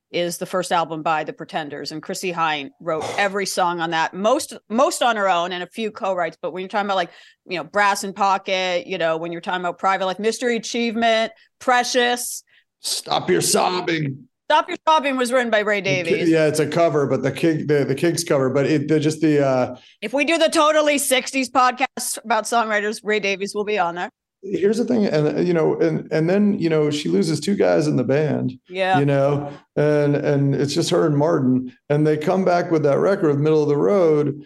is the first album by the Pretenders, and Chrissie Hynde wrote every song on that, most most on her own and a few co-writes. But when you're talking about like, you know, Brass in Pocket, you know, when you're talking about Private Life, Mystery Achievement, Precious. Stop Your Sobbing. Stop Your Sobbing was written by Ray Davies. Yeah, it's a cover, but the King, the, the Kinks cover, but it they're just the. Uh, if we do the Totally sixties podcast about songwriters, Ray Davies will be on there. Here's the thing, and you know, and and then you know, she loses two guys in the band. Yeah, you know, and and it's just her and Martin, and they come back with that record, Middle of the Road,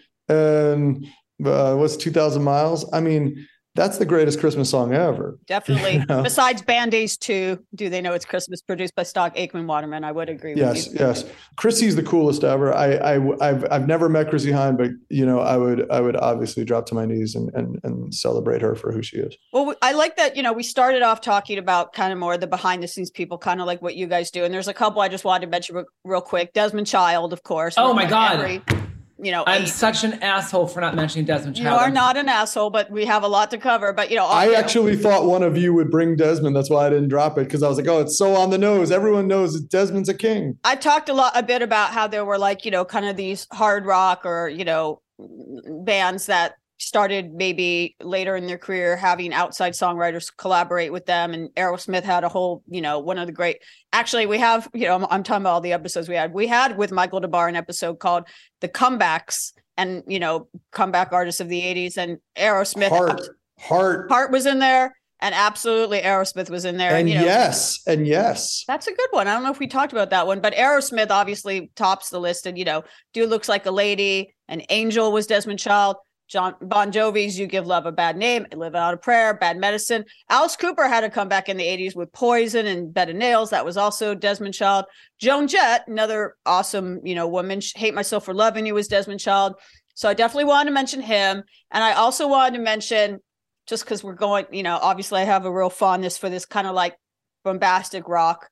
and uh, what's two thousand miles? I mean, that's the greatest Christmas song ever. Definitely. You know? Besides Band Aids two, Do They Know It's Christmas, produced by Stock Aitken Waterman. I would agree with yes, you. Yes, yes. Chrissie's the coolest ever. I, I, I've, I've never met Chrissie Hynde, but you know, I would, I would obviously drop to my knees and, and, and celebrate her for who she is. Well, I like that. You know, we started off talking about kind of more the behind the scenes people, kind of like what you guys do. And there's a couple I just wanted to mention real, real quick. Desmond Child, of course. Oh my God. Every, You know, I'm eight. such an asshole for not mentioning Desmond Child. You are not an asshole, but we have a lot to cover. But, you know, I you actually know. thought one of you would bring Desmond. That's why I didn't drop it, because I was like, oh, it's so on the nose. Everyone knows that Desmond's a king. I talked a lot, a bit about how there were like, you know, kind of these hard rock or, you know, bands that started maybe later in their career having outside songwriters collaborate with them. And Aerosmith had a whole, you know, one of the great, actually we have, you know, I'm, I'm talking about all the episodes we had. We had with Michael DeBar an episode called The Comebacks and, you know, comeback artists of the eighties, and Aerosmith. Heart, Heart. Heart was in there, and absolutely Aerosmith was in there. And, and you know, yes, and yes. That's a good one. I don't know if we talked about that one, but Aerosmith obviously tops the list. And, you know, Dude Looks Like a Lady, and Angel was Desmond Child. John Bon Jovi's You Give Love a Bad Name, Live Out a Prayer, Bad Medicine. Alice Cooper had a comeback in the eighties with Poison and Bed of Nails. That was also Desmond Child. Joan Jett, another awesome, you know, woman. Hate Myself for Loving You was Desmond Child. So I definitely wanted to mention him. And I also wanted to mention, just because we're going, you know, obviously I have a real fondness for this kind of like bombastic rock,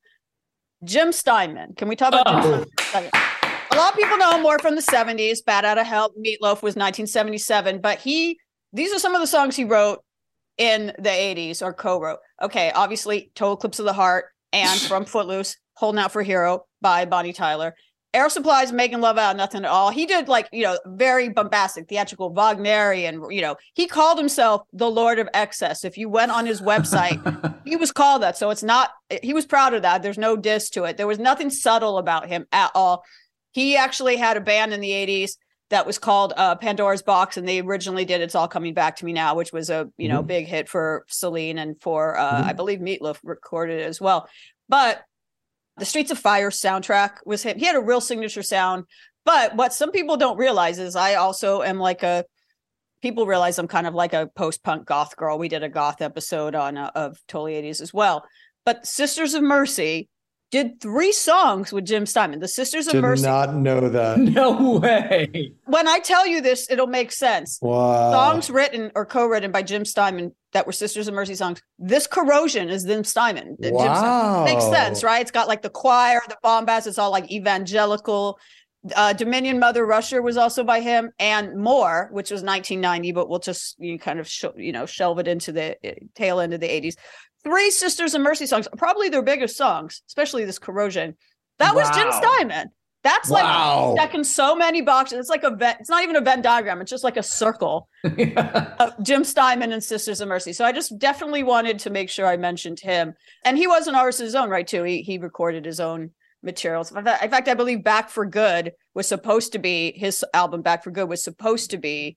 Jim Steinman. Can we talk about Oh. Jim Steinman? A lot of people know him more from the seventies. Bad Out of Hell, Meatloaf was nineteen seventy-seven, but he, these are some of the songs he wrote in the eighties or co-wrote. Okay, obviously Total Eclipse of the Heart and from Footloose, Holding Out for a Hero by Bonnie Tyler. Air Supply's Making Love Out of Nothing at All. He did like, you know, very bombastic, theatrical, Wagnerian, you know, he called himself the Lord of Excess. If you went on his website, he was called that. So it's not, he was proud of that. There's no diss to it. There was nothing subtle about him at all. He actually had a band in the eighties that was called uh, Pandora's Box, and they originally did It's All Coming Back to Me Now, which was a, you know, mm-hmm. big hit for Celine and for, uh, mm-hmm. I believe Meatloaf recorded it as well. But the Streets of Fire soundtrack was him. He had a real signature sound. But what some people don't realize is I also am like a, people realize I'm kind of like a post-punk goth girl. We did a goth episode on uh, of Totally eighties as well. But Sisters of Mercy did three songs with Jim Steinman. The Sisters of Did Mercy. Did not know that. No way. When I tell you this, it'll make sense. Wow. Songs written or co-written by Jim Steinman that were Sisters of Mercy songs. This Corrosion is Jim Steinman. Wow. Jim Steinman. Makes sense, right? It's got like the choir, the bombast. It's all like evangelical. Uh, Dominion Mother Russia was also by him, and More, which was nineteen ninety, but we'll just you kind of sh- you know shelve it into the uh, tail end of the eighties. Three Sisters of Mercy songs, probably their biggest songs, especially this Corrosion. That was Wow. Jim Steinman. That's Wow. like checking so many boxes. It's like a Venn, it's not even a Venn diagram. It's just like a circle of Jim Steinman and Sisters of Mercy. So I just definitely wanted to make sure I mentioned him. And he was an artist of his own right too. He he recorded his own materials. In fact, I believe Back for Good was supposed to be, his album Back for Good was supposed to be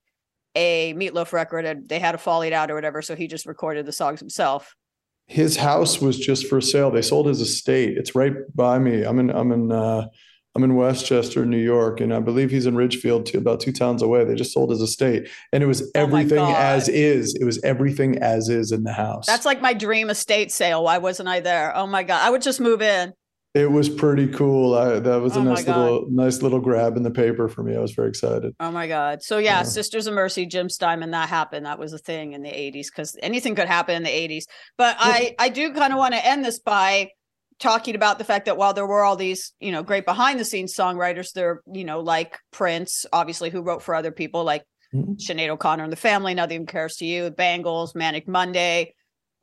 a Meatloaf record, and they had to fall it out or whatever. So he just recorded the songs himself. His house was just for sale. They sold his estate. It's right by me. I'm in, I'm in, uh, I'm in Westchester, New York, and I believe he's in Ridgefield too, about two towns away. They just sold his estate, and it was everything Oh my God. as is. It was everything as is in the house. That's like my dream estate sale. Why wasn't I there? Oh my God. I would just move in. It was pretty cool. I, that was a Oh my nice God. little, nice little grab in the paper for me. I was very excited. Oh my God. So yeah, Yeah. Sisters of Mercy, Jim Steinman, that happened. That was a thing in the eighties because anything could happen in the eighties. But I, I do kind of want to end this by talking about the fact that while there were all these, you know, great behind the scenes songwriters, there, you know, like Prince, obviously, who wrote for other people like Mhm. Sinead O'Connor and the Family, Nothing Compares to You, Bangles, Manic Monday.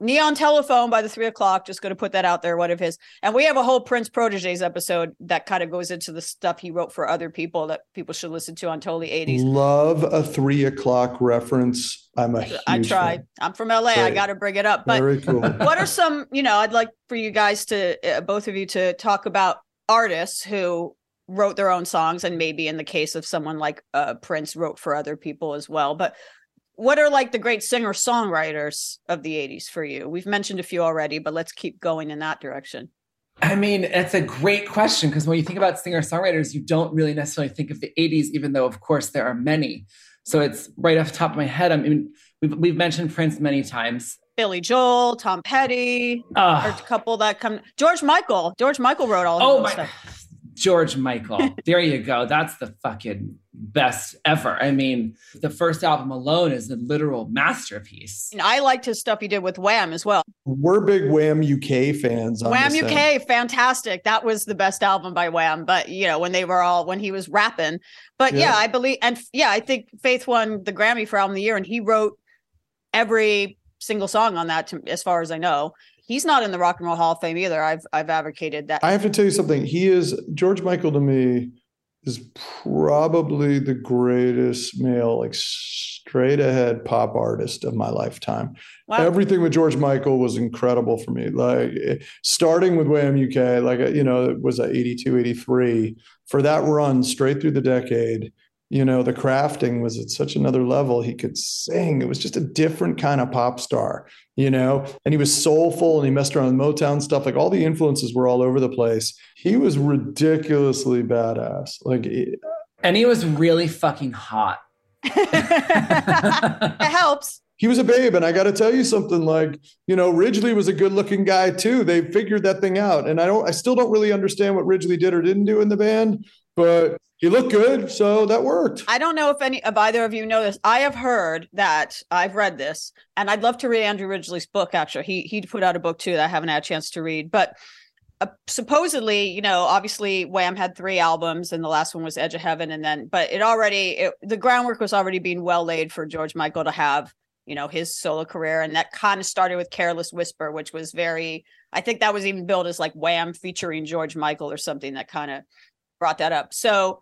Neon Telephone by the Three O'Clock. Just going to put that out there. One of his. And we have a whole Prince Proteges episode that kind of goes into the stuff he wrote for other people that people should listen to on Totally eighties. Love a Three O'Clock reference. I'm a huge I tried. fan. I'm from L A. Great. I got to bring it up. But Very cool. What are some, you know, I'd like for you guys to, uh, both of you to talk about artists who wrote their own songs, and maybe in the case of someone like uh, Prince wrote for other people as well. But what are like the great singer songwriters of the eighties for you? We've mentioned a few already, but let's keep going in that direction. I mean, it's a great question, because when you think about singer songwriters, you don't really necessarily think of the eighties, even though of course there are many. So it's right off the top of my head. I mean, we've, we've mentioned Prince many times. Billy Joel, Tom Petty, uh, or a couple that come. George Michael. George Michael wrote all of oh those my, stuff. George Michael. There you go. That's the fucking best ever. I mean, the first album alone is a literal masterpiece. And I liked his stuff he did with Wham as well. We're big Wham U K fans. On Wham this U K, end. fantastic. That was the best album by Wham. But, you know, when they were all, when he was rapping. But yeah, Yeah. I believe, and yeah, I think Faith won the Grammy for Album of the Year, and he wrote every single song on that, to, as far as I know. He's not in the Rock and Roll Hall of Fame either. I've I've advocated that. I have to tell you something. He is, George Michael to me is probably the greatest male, like straight ahead pop artist of my lifetime. Wow. Everything with George Michael was incredible for me. Like starting with Wham U K, like, you know, it was a eighty-two, eighty-three for that run straight through the decade. You know, the crafting was at such another level. He could sing. It was just a different kind of pop star, you know, and he was soulful and he messed around with Motown stuff. Like all the influences were all over the place. He was ridiculously badass. Like, and he was really fucking hot. It helps. He was a babe. And I got to tell you something, like, you know, Ridgely was a good looking guy too. They figured that thing out. And I don't, I still don't really understand what Ridgely did or didn't do in the band, but he looked good. So that worked. I don't know if any of either of you know this. I have heard that, I've read this, and I'd love to read Andrew Ridgely's book. Actually, he, he put out a book too that I haven't had a chance to read, but uh, supposedly, you know, obviously Wham had three albums and the last one was Edge of Heaven. And then, but it already, it, the groundwork was already being well laid for George Michael to have, you know, his solo career. And that kind of started with Careless Whisper, which was very, I think that was even billed as like Wham featuring George Michael or something that kind of brought that up. So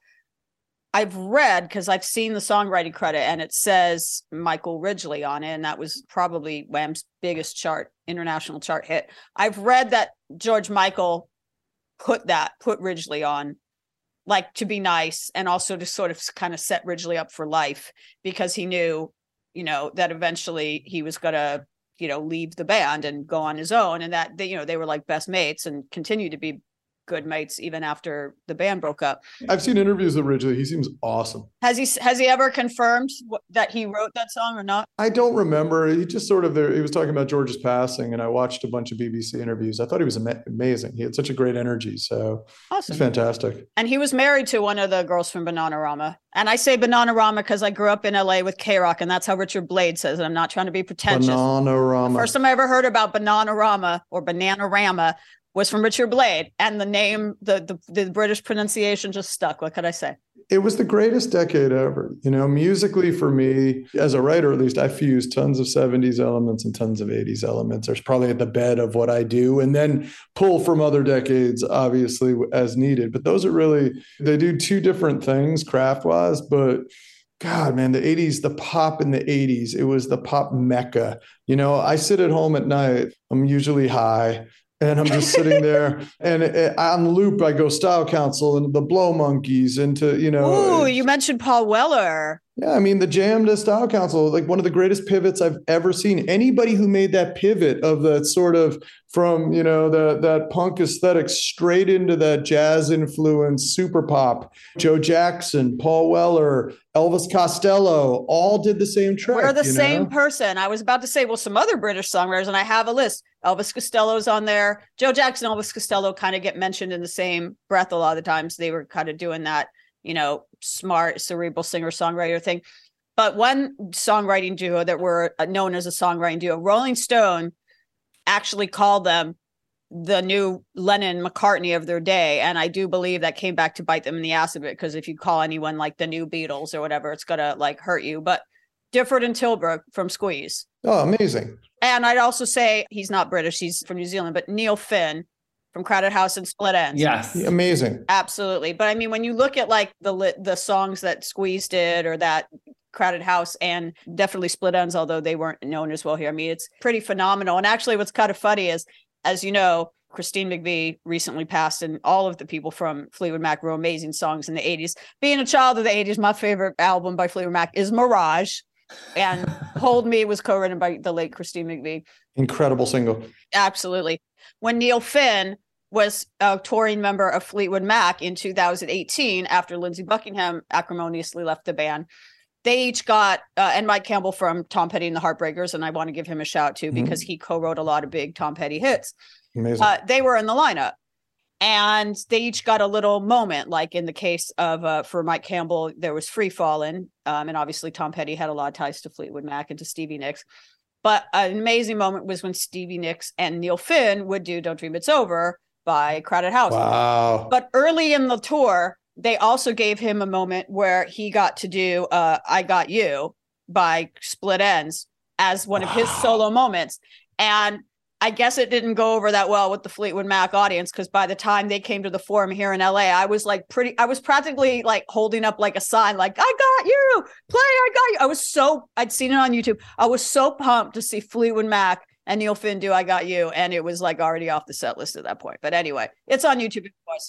I've read, because I've seen the songwriting credit and it says Michael Ridgely on it, and that was probably Wham's biggest chart, international chart hit. I've read that George Michael put that, put Ridgely on, like to be nice, and also to sort of kind of set Ridgely up for life, because he knew, you know, that eventually he was going to, you know, leave the band and go on his own, and that they, you know, they were like best mates and continue to be good mates even after the band broke up. I've seen interviews with Ridgely. He seems awesome. Has he has he ever confirmed what, that he wrote that song or not? I don't remember. He just sort of there. He was talking about George's passing, and I watched a bunch of B B C interviews. I thought he was ama- amazing. He had such a great energy. So Awesome. It's fantastic. And he was married to one of the girls from Bananarama. And I say Bananarama because I grew up in L A with K-Rock, and that's how Richard Blade says it. I'm not trying to be pretentious. Bananarama. First time I ever heard about Bananarama or Bananarama was from Richard Blade, and the name, the, the the British pronunciation just stuck. What could I say? It was the greatest decade ever. You know, musically for me, as a writer, at least, I fuse tons of seventies elements and tons of eighties elements. There's probably at the bed of what I do, and then pull from other decades, obviously, as needed. But those are really, they do two different things craft-wise, but God, man, the eighties, the pop in the eighties, it was the pop mecca. You know, I sit at home at night, I'm usually high, and I'm just sitting there, and it, on loop, I go Style Council and the Blow Monkeys into, you know. Ooh, you mentioned Paul Weller. Yeah, I mean, the jam to Style Council, like one of the greatest pivots I've ever seen. Anybody who made that pivot of that sort of from, you know, the, that punk aesthetic straight into that jazz influence, super pop, Joe Jackson, Paul Weller, Elvis Costello, all did the same track. We're the you same know? person. I was about to say, well, some other British songwriters, and I have a list. Elvis Costello's on there. Joe Jackson, Elvis Costello kind of get mentioned in the same breath a lot of the times. They were kind of doing that, you know, smart, cerebral singer-songwriter thing. But one songwriting duo that were known as a songwriting duo, Rolling Stone actually called them the new Lennon McCartney of their day. And I do believe that came back to bite them in the ass a bit, because if you call anyone like the new Beatles or whatever, it's going to like hurt you. But Difford and Tilbrook from Squeeze. Oh, amazing. And I'd also say he's not British, he's from New Zealand, but Neil Finn from Crowded House and Split Enz. Yes. Amazing. Absolutely. But I mean, when you look at like the the songs that Squeeze did or that Crowded House and definitely Split Enz, although they weren't known as well here, I mean, it's pretty phenomenal. And actually what's kind of funny is, as you know, Christine McVie recently passed, and all of the people from Fleetwood Mac wrote amazing songs in the eighties. Being a child of the eighties, my favorite album by Fleetwood Mac is Mirage. And Hold Me was co-written by the late Christine McVie. Incredible single. Absolutely. When Neil Finn was a touring member of Fleetwood Mac in two thousand eighteen, after Lindsey Buckingham acrimoniously left the band, they each got, uh, and Mike Campbell from Tom Petty and the Heartbreakers, and I want to give him a shout too, because mm-hmm. he co-wrote a lot of big Tom Petty hits. Amazing. Uh, they were in the lineup. And they each got a little moment, like in the case of, uh, for Mike Campbell, there was Free Fallin'. Um, and obviously Tom Petty had a lot of ties to Fleetwood Mac and to Stevie Nicks. But an amazing moment was when Stevie Nicks and Neil Finn would do Don't Dream It's Over by Crowded House. Wow. But early in the tour, they also gave him a moment where he got to do uh, I Got You by Split Enz as one of his solo moments. And I guess it didn't go over that well with the Fleetwood Mac audience, because by the time they came to the Forum here in L A, I was like pretty, I was practically like holding up like a sign, like, I got you, play, I got you. I was so, I'd seen it on YouTube. I was so pumped to see Fleetwood Mac and Neil Finn do I Got You. And it was like already off the set list at that point. But anyway, it's on YouTube.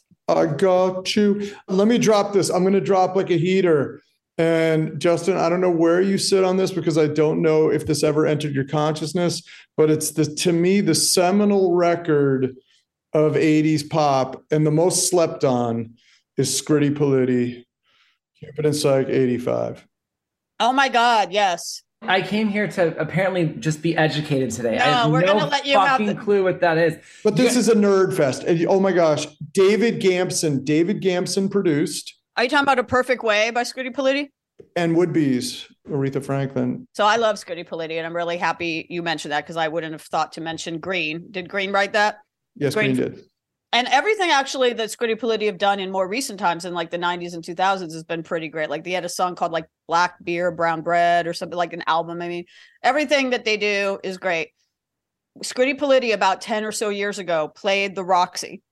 I got you. Let me drop this. I'm going to drop like a heater. And Justin, I don't know where you sit on this, because I don't know if this ever entered your consciousness, but it's the, to me, the seminal record of eighties pop and the most slept on is Scritti Politti, Cupid and Psych eighty-five. Oh my God, yes. I came here to apparently just be educated today. No, I have we're no gonna let you fucking have the- clue what that is. But this is a nerd fest. And, oh my gosh, David Gamson, David Gamson produced. Are you talking about A Perfect Way by Scritti Politti? And Would-Be's, Aretha Franklin. So I love Scritti Politti, and I'm really happy you mentioned that, because I wouldn't have thought to mention Green. Did Green write that? Yes, Green, Green did. And everything actually that Scritti Politti have done in more recent times, in like the nineties and two thousands, has been pretty great. Like they had a song called like Black Beer, Brown Bread, or something, like an album. I mean, everything that they do is great. Scritti Politti about ten or so years ago played the Roxy.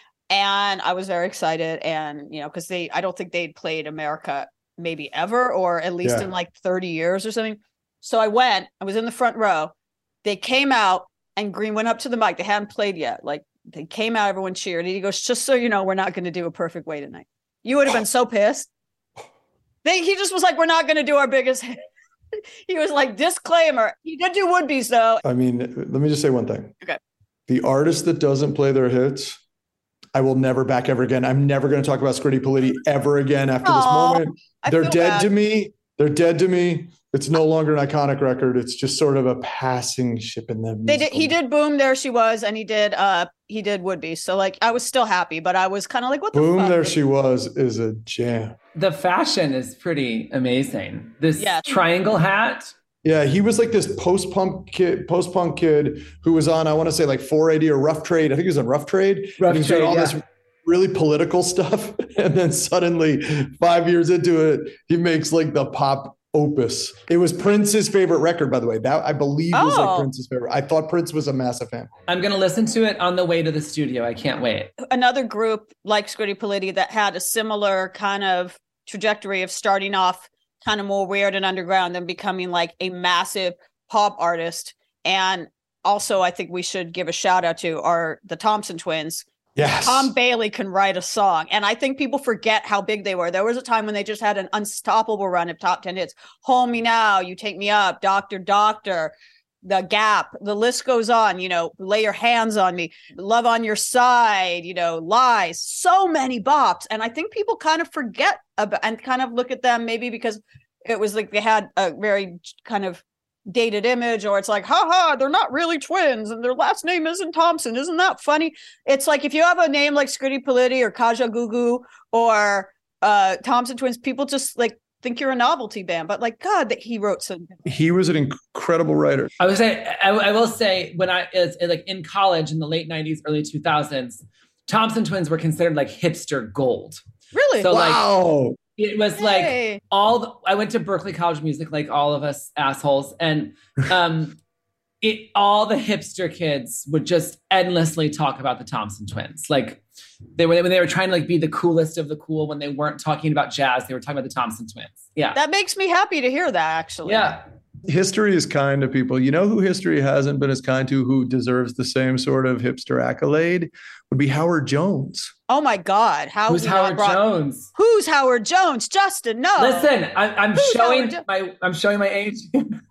And I was very excited. And, you know, because they, I don't think they'd played America maybe ever, or at least yeah. in like thirty years or something. So I went, I was in the front row. They came out and Green went up to the mic. They hadn't played yet. Like they came out, everyone cheered. And he goes, just so you know, we're not going to do A Perfect Way tonight. You would have been so pissed. They, he just was like, we're not going to do our biggest hit. He was like, disclaimer. He did do Would-Be's though. I mean, let me just say one thing. Okay. The artist that doesn't play their hits, I will never back ever again. I'm never going to talk about Scritti Politti ever again after Aww, this moment. They're dead bad. to me. They're dead to me. It's no longer an iconic record. It's just sort of a passing ship in them. They did. He did Boom, There She Was, and he did. Uh, he did Would-Be. So like, I was still happy, but I was kind of like, what the Boom, fuck? There She Was is a jam. The fashion is pretty amazing. This yeah. triangle hat. Yeah, he was like this post-punk kid, post-punk kid who was on, I want to say like four eighty or Rough Trade. I think he was on Rough Trade. Rough Trade, Trade, all yeah. this really political stuff. And then suddenly, five years into it, he makes like the pop opus. It was Prince's favorite record, by the way. That I believe was oh. like Prince's favorite. I thought Prince was a massive fan. I'm going to listen to it on the way to the studio. I can't wait. Another group like Scritti Politti that had a similar kind of trajectory of starting off kind of more weird and underground, then becoming like a massive pop artist. And also, I think we should give a shout out to are the Thompson Twins. Yes. Tom Bailey can write a song. And I think people forget how big they were. There was a time when they just had an unstoppable run of top ten hits. Hold Me Now, You Take Me Up, Doctor Doctor, The Gap, the list goes on, you know, Lay Your Hands on Me, Love on Your Side, you know, Lies, so many bops. And I think people kind of forget about and kind of look at them maybe because it was like they had a very kind of dated image, or it's like, haha, they're not really twins and their last name isn't Thompson. Isn't that funny? It's like if you have a name like Scritti Politti or Kaja Gugu or uh, Thompson Twins, people just like think you're a novelty band, but like, God, that he wrote some. He was an incredible writer. I would say, I, I will say when I was like in college in the late nineties, early two thousands, Thompson Twins were considered like hipster gold. Really? So wow. like, it was hey. like all, the, I went to Berklee College of Music, like all of us assholes. And um, it, all the hipster kids would just endlessly talk about the Thompson Twins. Like they were, when they were trying to like be the coolest of the cool, when they weren't talking about jazz, they were talking about the Thompson Twins. Yeah. That makes me happy to hear that, actually. Yeah. History is kind to people. You know who history hasn't been as kind to, who deserves the same sort of hipster accolade, would be Howard Jones. Oh my God. How Who's Howard brought, Jones? Who's Howard Jones? Justin, no. Listen, I, I'm Who's showing Howard my I'm showing my age.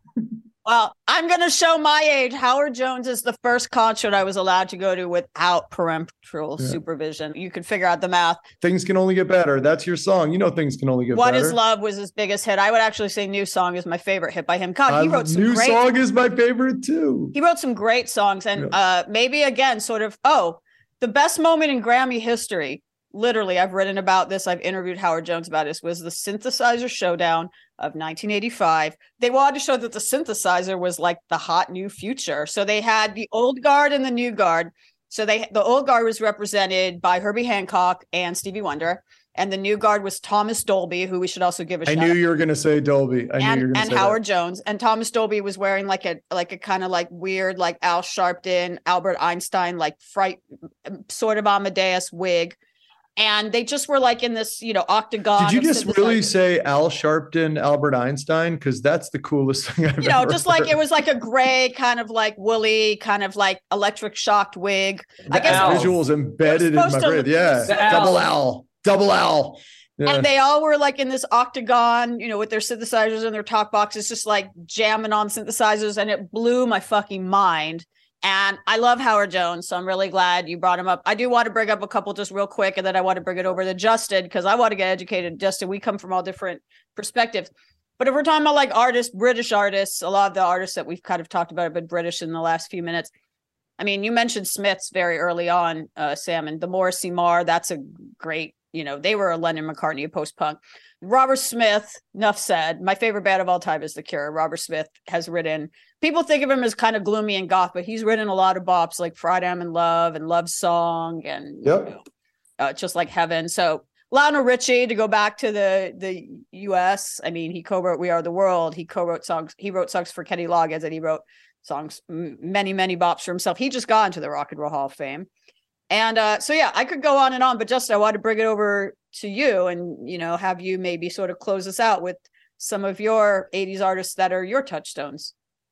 Well, I'm going to show my age. Howard Jones is the first concert I was allowed to go to without parental yeah. supervision. You can figure out the math. Things Can Only Get Better. That's your song. You know Things Can Only Get What Better. What Is Love was his biggest hit. I would actually say New Song is my favorite hit by him. God, he I, wrote some New great... Song is my favorite too. He wrote some great songs. And yeah. uh, maybe, again, sort of, oh, the best moment in Grammy history, literally, I've written about this, I've interviewed Howard Jones about this, was the Synthesizer Showdown of nineteen eighty-five. They wanted to show that the synthesizer was like the hot new future. So they had the old guard and the new guard. So they the old guard was represented by Herbie Hancock and Stevie Wonder. And the new guard was Thomas Dolby, who we should also give a I shout knew out. you were going to say Dolby. I and, knew you were going to and say Howard that. Jones. And Thomas Dolby was wearing like a like a kind of like weird, like Al Sharpton, Albert Einstein, like fright, sort of Amadeus wig. And they just were like in this, you know, octagon. Did you just really synthesizer. say Al Sharpton, Albert Einstein? Because that's the coolest thing I've You know, ever just heard. like it was like a gray kind of like woolly, kind of like electric shocked wig. The I guess Al. Visuals embedded in my supposed to brain. look- Yeah, The double Al. L, double L. Yeah. And they all were like in this octagon, you know, with their synthesizers and their talk boxes, just like jamming on synthesizers. And it blew my fucking mind. And I love Howard Jones, so I'm really glad you brought him up. I do want to bring up a couple just real quick, and then I want to bring it over to Justin, because I want to get educated. Justin, we come from all different perspectives. But if we're talking about like artists, British artists, a lot of the artists that we've kind of talked about have been British in the last few minutes. I mean, you mentioned Smiths very early on, uh, Sam, and the Morrissey Marr, that's a great, you know, they were a Lennon McCartney of post-punk. Robert Smith, enough said. My favorite band of all time is The Cure. Robert Smith has written, people think of him as kind of gloomy and goth, but he's written a lot of bops like Friday I'm in Love and Love Song and Yep. you know, uh, Just Like Heaven. So Lionel Richie, to go back to the the U S, I mean, he co-wrote We Are the World. He co-wrote songs. He wrote songs for Kenny Loggins, and he wrote songs, many, many bops for himself. He just got into the Rock and Roll Hall of Fame. And uh, so, yeah, I could go on and on, but Justin, I want to bring it over to you and, you know, have you maybe sort of close us out with some of your eighties artists that are your touchstones.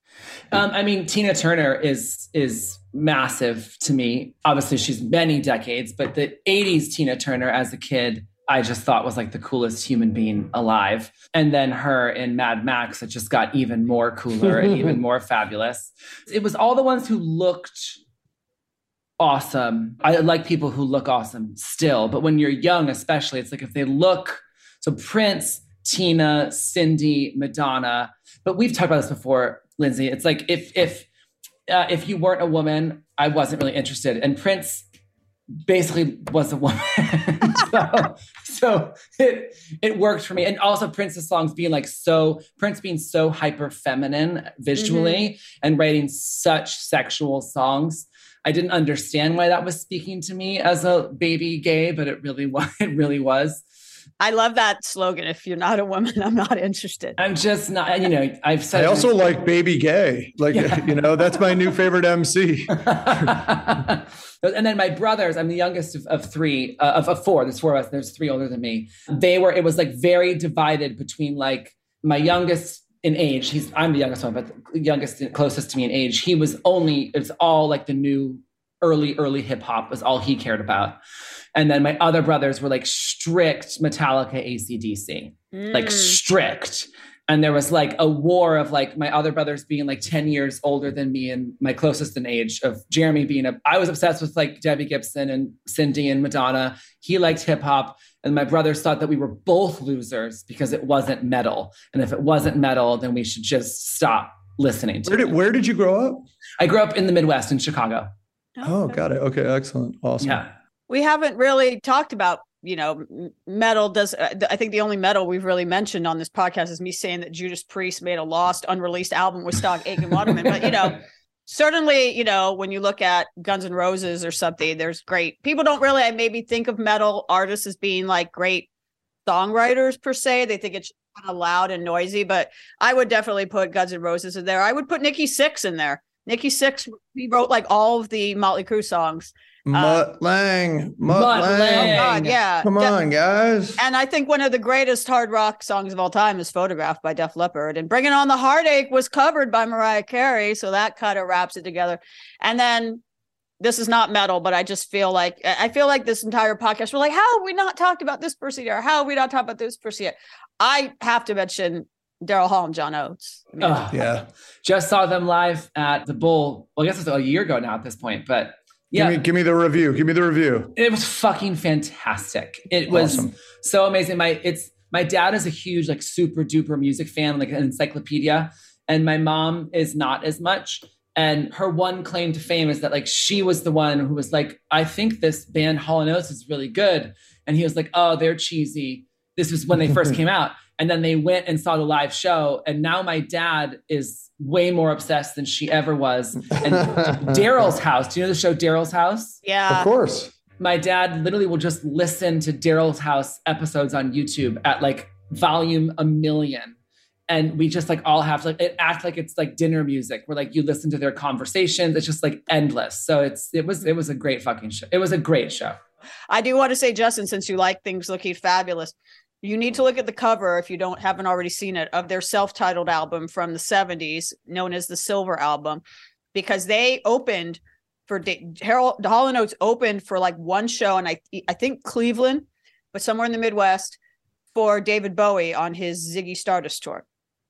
Um, I mean, Tina Turner is is massive to me. Obviously, she's many decades, but the eighties Tina Turner as a kid, I just thought was like the coolest human being alive. And then her in Mad Max, it just got even more cooler and even more fabulous. It was all the ones who looked awesome. I like people who look awesome still, but when you're young, especially, it's like if they look, so Prince, Tina, Cindy, Madonna, but we've talked about this before, Lindsay. It's like if if uh, if you weren't a woman, I wasn't really interested. And Prince basically was a woman. so so it it worked for me. And also Prince's songs being like so, Prince being so hyper feminine visually mm-hmm. and writing such sexual songs. I didn't understand why that was speaking to me as a baby gay, but it really was. It really was. I love that slogan. If you're not a woman, I'm not interested. I'm just not, you know, I've said. I also like Baby Gay. Like, yeah. you know, that's my new favorite M C. And then my brothers, I'm the youngest of, of three, uh, of, of four. There's four of us. There's three older than me. They were, it was like very divided between like my youngest in age. He's, I'm the youngest one, but the youngest, closest to me in age. He was only, it's all like the new early, early hip hop was all he cared about. And then my other brothers were like strict Metallica, A C D C, mm. like strict. And there was like a war of like my other brothers being like ten years older than me and my closest in age, of Jeremy being a, I was obsessed with like Debbie Gibson and Cindy and Madonna. He liked hip hop. And my brothers thought that we were both losers because it wasn't metal. And if it wasn't metal, then we should just stop listening to where did, it. Where did you grow up? I grew up in the Midwest in Chicago. Oh, got it. Okay, excellent. Awesome. Yeah. We haven't really talked about, you know, metal does. Uh, I think the only metal we've really mentioned on this podcast is me saying that Judas Priest made a lost, unreleased album with Stock Aitken Waterman. But, you know, certainly, you know, when you look at Guns N' Roses or something, there's great people don't really maybe think of metal artists as being like great songwriters per se. They think it's kind of loud and noisy, but I would definitely put Guns N' Roses in there. I would put Nikki Sixx in there. Nikki Sixx, he wrote like all of the Motley Crue songs. Mutt uh, Lang, Mutt, Mutt Lang. Lang. Oh God, yeah. Come De- on, guys. And I think one of the greatest hard rock songs of all time is Photograph by Def Leppard. And Bringing On the Heartache was covered by Mariah Carey. So that kind of wraps it together. And then this is not metal, but I just feel like, I feel like this entire podcast, we're like, how have we not talked about this person yet? Or how have we not talked about this person yet? I have to mention Daryl Hall and John Oates. I mean, Oh, Yeah. just saw them live at the Bull. Well, I guess it's a year ago now at this point, but yeah. Give me, give me the review. Give me the review. It was fucking fantastic. It was Awesome. so amazing. My it's my dad is a huge like super duper music fan, like an encyclopedia, and my mom is not as much. And her one claim to fame is that like she was the one who was like, I think this band Hall and Oates is really good, and he was like, oh, they're cheesy. This was when they first came out, and then they went and saw the live show, and now my dad is way more obsessed than she ever was. And Daryl's House. Do you know the show Daryl's House? yeah. Of course. My dad literally will just listen to Daryl's House episodes on YouTube at like volume a million. And we just like all have to like, it act like it's like dinner music where like you listen to their conversations. It's just like endless. So it's, it was, it was a great fucking show. It was a great show. I do want to say, Justin, since you like things looking fabulous, you need to look at the cover, if you don't haven't already seen it, of their self-titled album from the seventies, known as the Silver Album, because they opened for Harold, the Hall and Oates opened for like one show, and I I think Cleveland, but somewhere in the Midwest, for David Bowie on his Ziggy Stardust tour.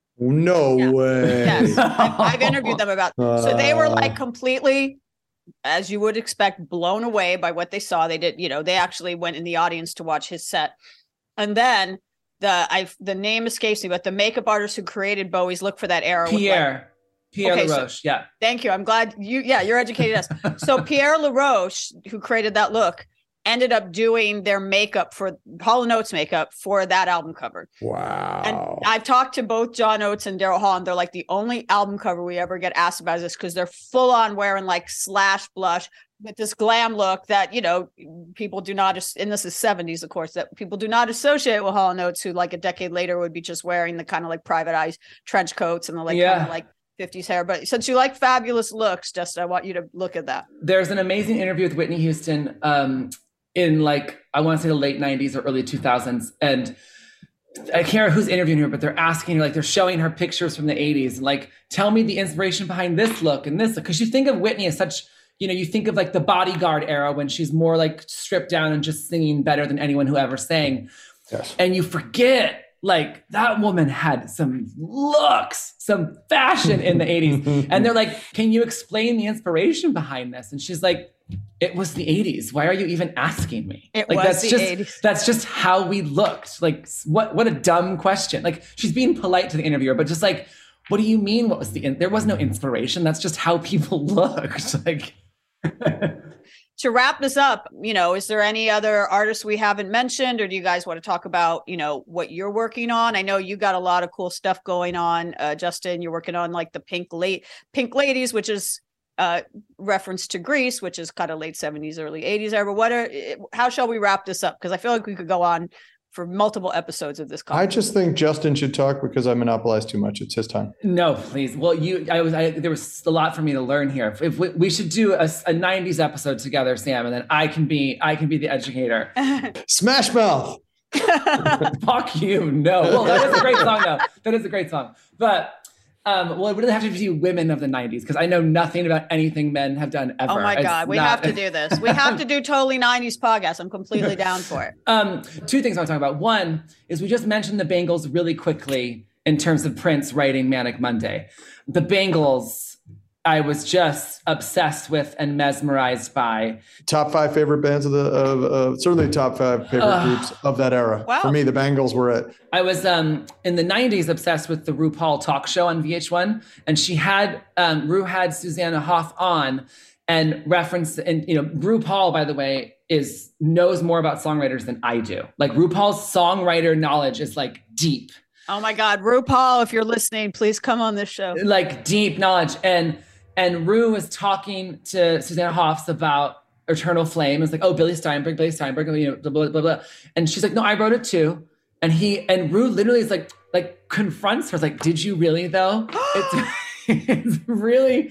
No Yeah. way. Yes, I've, I've interviewed them about. So they were like Uh, completely, as you would expect, blown away by what they saw. They did, you know, they actually went in the audience to watch his set. And then the I the name escapes me, but the makeup artist who created Bowie's look for that era, was like- Pierre, Pierre Okay, so- LaRoche. Yeah. thank you. I'm glad you. Yeah, you're educated us. So Pierre LaRoche, who created that look, ended up doing their makeup for Hall and Oates makeup for that album cover. Wow. And I've talked to both John Oates and Daryl Hall, and they're like, the only album cover we ever get asked about is this, because they're full on wearing like slash blush with this glam look that, you know, people do not, and this is seventies, of course, that people do not associate with Hall and Oates, who like a decade later would be just wearing the kind of like private eyes trench coats and the like, Yeah. kind of like fifties hair. But since you like fabulous looks, Justin, I want you to look at that. There's an amazing interview with Whitney Houston um, in like, I want to say the late nineties or early two thousands. And I can't remember who's interviewing her, but they're asking her, like, they're showing her pictures from the eighties. And like, tell me the inspiration behind this look and this. Because you think of Whitney as such, you know, you think of like the Bodyguard era when she's more like stripped down and just singing better than anyone who ever sang. Yes. And you forget, like, that woman had some looks, some fashion in the eighties. And they're like, can you explain the inspiration behind this? And she's like, it was the eighties. Why are you even asking me? It like, was that's the just, eighties. That's just how we looked. Like, what, what a dumb question. Like, she's being polite to the interviewer, but just like, what do you mean? What was the, in- there was no inspiration. That's just how people looked. Like, To wrap this up, you know, is there any other artists we haven't mentioned, or do you guys want to talk about, you know, what you're working on? I know you got a lot of cool stuff going on, uh, Justin. You're working on like the Pink late Pink Ladies, which is uh, reference to Grease, which is kind of late seventies, early eighties era. What are? How shall we wrap this up? Because I feel like we could go on for multiple episodes of this. I just think Justin should talk because I monopolize too much. It's his time. no, please. Well, you, I was, I, there was a lot for me to learn here. If we, we should do a, a nineties episode together, Sam, and then I can be, I can be the educator. Smash Mouth. Fuck you. No. Well, that is a great song, though. That is a great song. But, um, well, it really have to be women of the nineties because I know nothing about anything men have done ever. Oh my It's God, we not- have to do this. We have to do totally nineties podcast. I'm completely down for it. Um, two things I want to talk about. One is we just mentioned the Bangles really quickly in terms of Prince writing Manic Monday. The Bangles, I was just obsessed with and mesmerized by. Top five favorite bands of the of uh, certainly top five favorite Ugh. groups of that era. Wow. For me, the Bangles were it. I was um, in the nineties obsessed with the RuPaul talk show on V H one, and she had um, Ru had Susanna Hoff on and referenced, and you know, RuPaul, by the way, is knows more about songwriters than I do. Like RuPaul's songwriter knowledge is like deep. Oh my God, RuPaul, if you're listening, please come on this show. Like deep knowledge. And and Ru was talking to Susanna Hoffs about Eternal Flame. It's like, oh, Billy Steinberg, Billy Steinberg, you know, blah, blah, blah, blah. And she's like, no, I wrote it too. And he, and Ru literally is like, like confronts her. It's like, did you really though? it's, it's really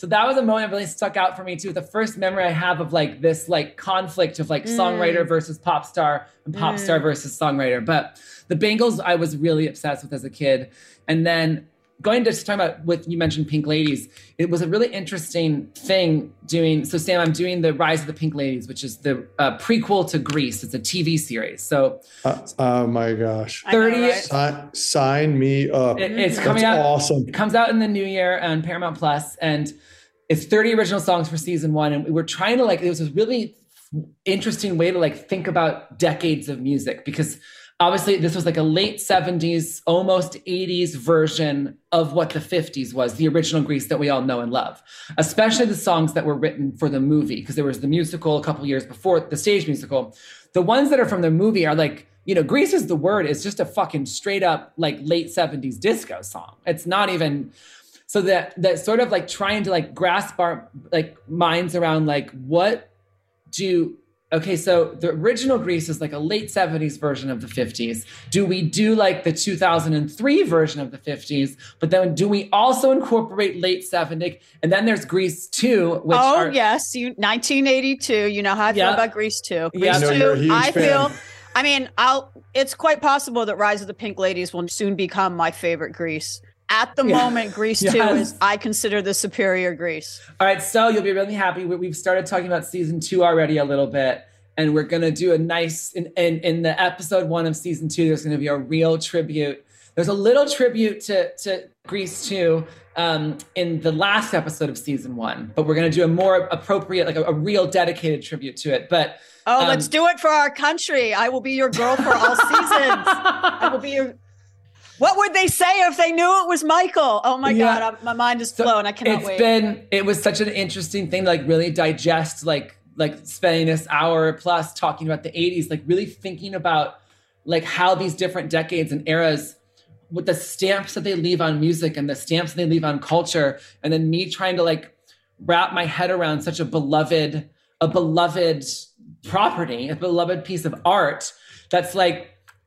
So that was a moment that really stuck out for me too. The first memory I have of like this like conflict of like mm. songwriter versus pop star and pop mm. star versus songwriter. But the Bangles I was really obsessed with as a kid. And then going to talk about what you mentioned, Pink Ladies, it was a really interesting thing doing. So Sam, I'm doing the Rise of the Pink Ladies, which is the uh, prequel to Grease. It's a T V series. So, uh, oh my gosh, thirty know, right? sign, sign me up. It, it's That's coming out. Awesome. It comes out in the new year on Paramount Plus, and it's thirty original songs for season one. And we were trying to like, it was a really interesting way to like think about decades of music, because obviously this was like a late seventies, almost eighties version of what the fifties was, the original Grease that we all know and love, especially the songs that were written for the movie, because there was the musical a couple years before, the stage musical. The ones that are from the movie are like, you know, Grease is the word. It's just a fucking straight up like late seventies disco song. It's not even... So that that sort of like trying to like grasp our like minds around like what do... Okay, so the original Grease is like a late seventies version of the fifties. Do we do like the two thousand three version of the fifties? But then do we also incorporate late seventies? And then there's Grease two, which Oh, are, yes, you nineteen eighty-two. You know how I feel Yep. about Grease two. Grease Yep. I know two, you're a huge I fan. feel... I mean, I'll. It's quite possible that Rise of the Pink Ladies will soon become my favorite Grease. At the Yeah. moment, Grease two Yes. is, I consider, the superior Grease. All right, so you'll be really happy. We- We've started talking about season two already a little bit, and we're going to do a nice, in, in, in the episode one of season two, there's going to be a real tribute. There's a little tribute to, to Grease two um, in the last episode of season one, but we're going to do a more appropriate, like a, a real dedicated tribute to it. But Oh, um, let's do it for our country. I will be your girl for all seasons. I will be your... What would they say if they knew it was Michael? Oh my Yeah. God, I'm, my mind is So blown. I cannot it's wait. been, it was such an interesting thing to like really digest, like, like spending this hour plus talking about the eighties, like really thinking about like how these different decades and eras, with the stamps that they leave on music and the stamps that they leave on culture. And then me trying to like wrap my head around such a beloved, a beloved property, a beloved piece of art that's like,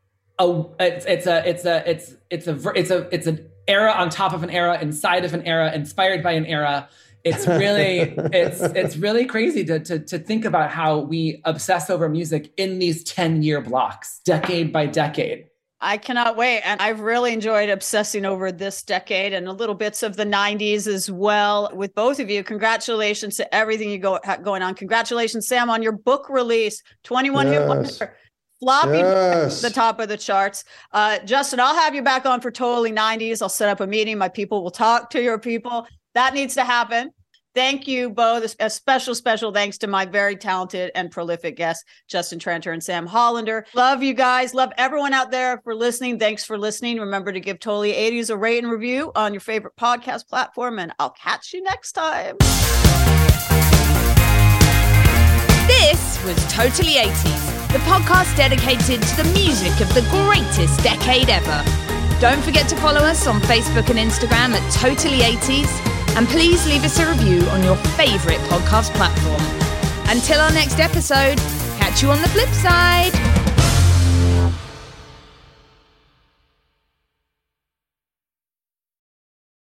a, it's, it's a, it's a, it's, it's a, it's a, it's an era on top of an era, inside of an era, inspired by an era. It's really, it's, it's really crazy to, to, to think about how we obsess over music in these ten year blocks, decade by decade. I cannot wait. And I've really enjoyed obsessing over this decade and a little bits of the nineties as well with both of you. Congratulations to everything you go ha- going on. Congratulations, Sam, on your book release, twenty-one hit Yes. wonder. Floppy Yes. the top of the charts. Uh, Justin, I'll have you back on for Totally nineties. I'll set up a meeting. My people will talk to your people. That needs to happen. Thank you both. A special, special thanks to my very talented and prolific guests, Justin Tranter and Sam Hollander. Love you guys. Love everyone out there for listening. Thanks for listening. Remember to give Totally eighties a rate and review on your favorite podcast platform, and I'll catch you next time. This was Totally eighties, the podcast dedicated to the music of the greatest decade ever. Don't forget to follow us on Facebook and Instagram at Totally eighties, and please leave us a review on your favorite podcast platform. Until our next episode, catch you on the flip side.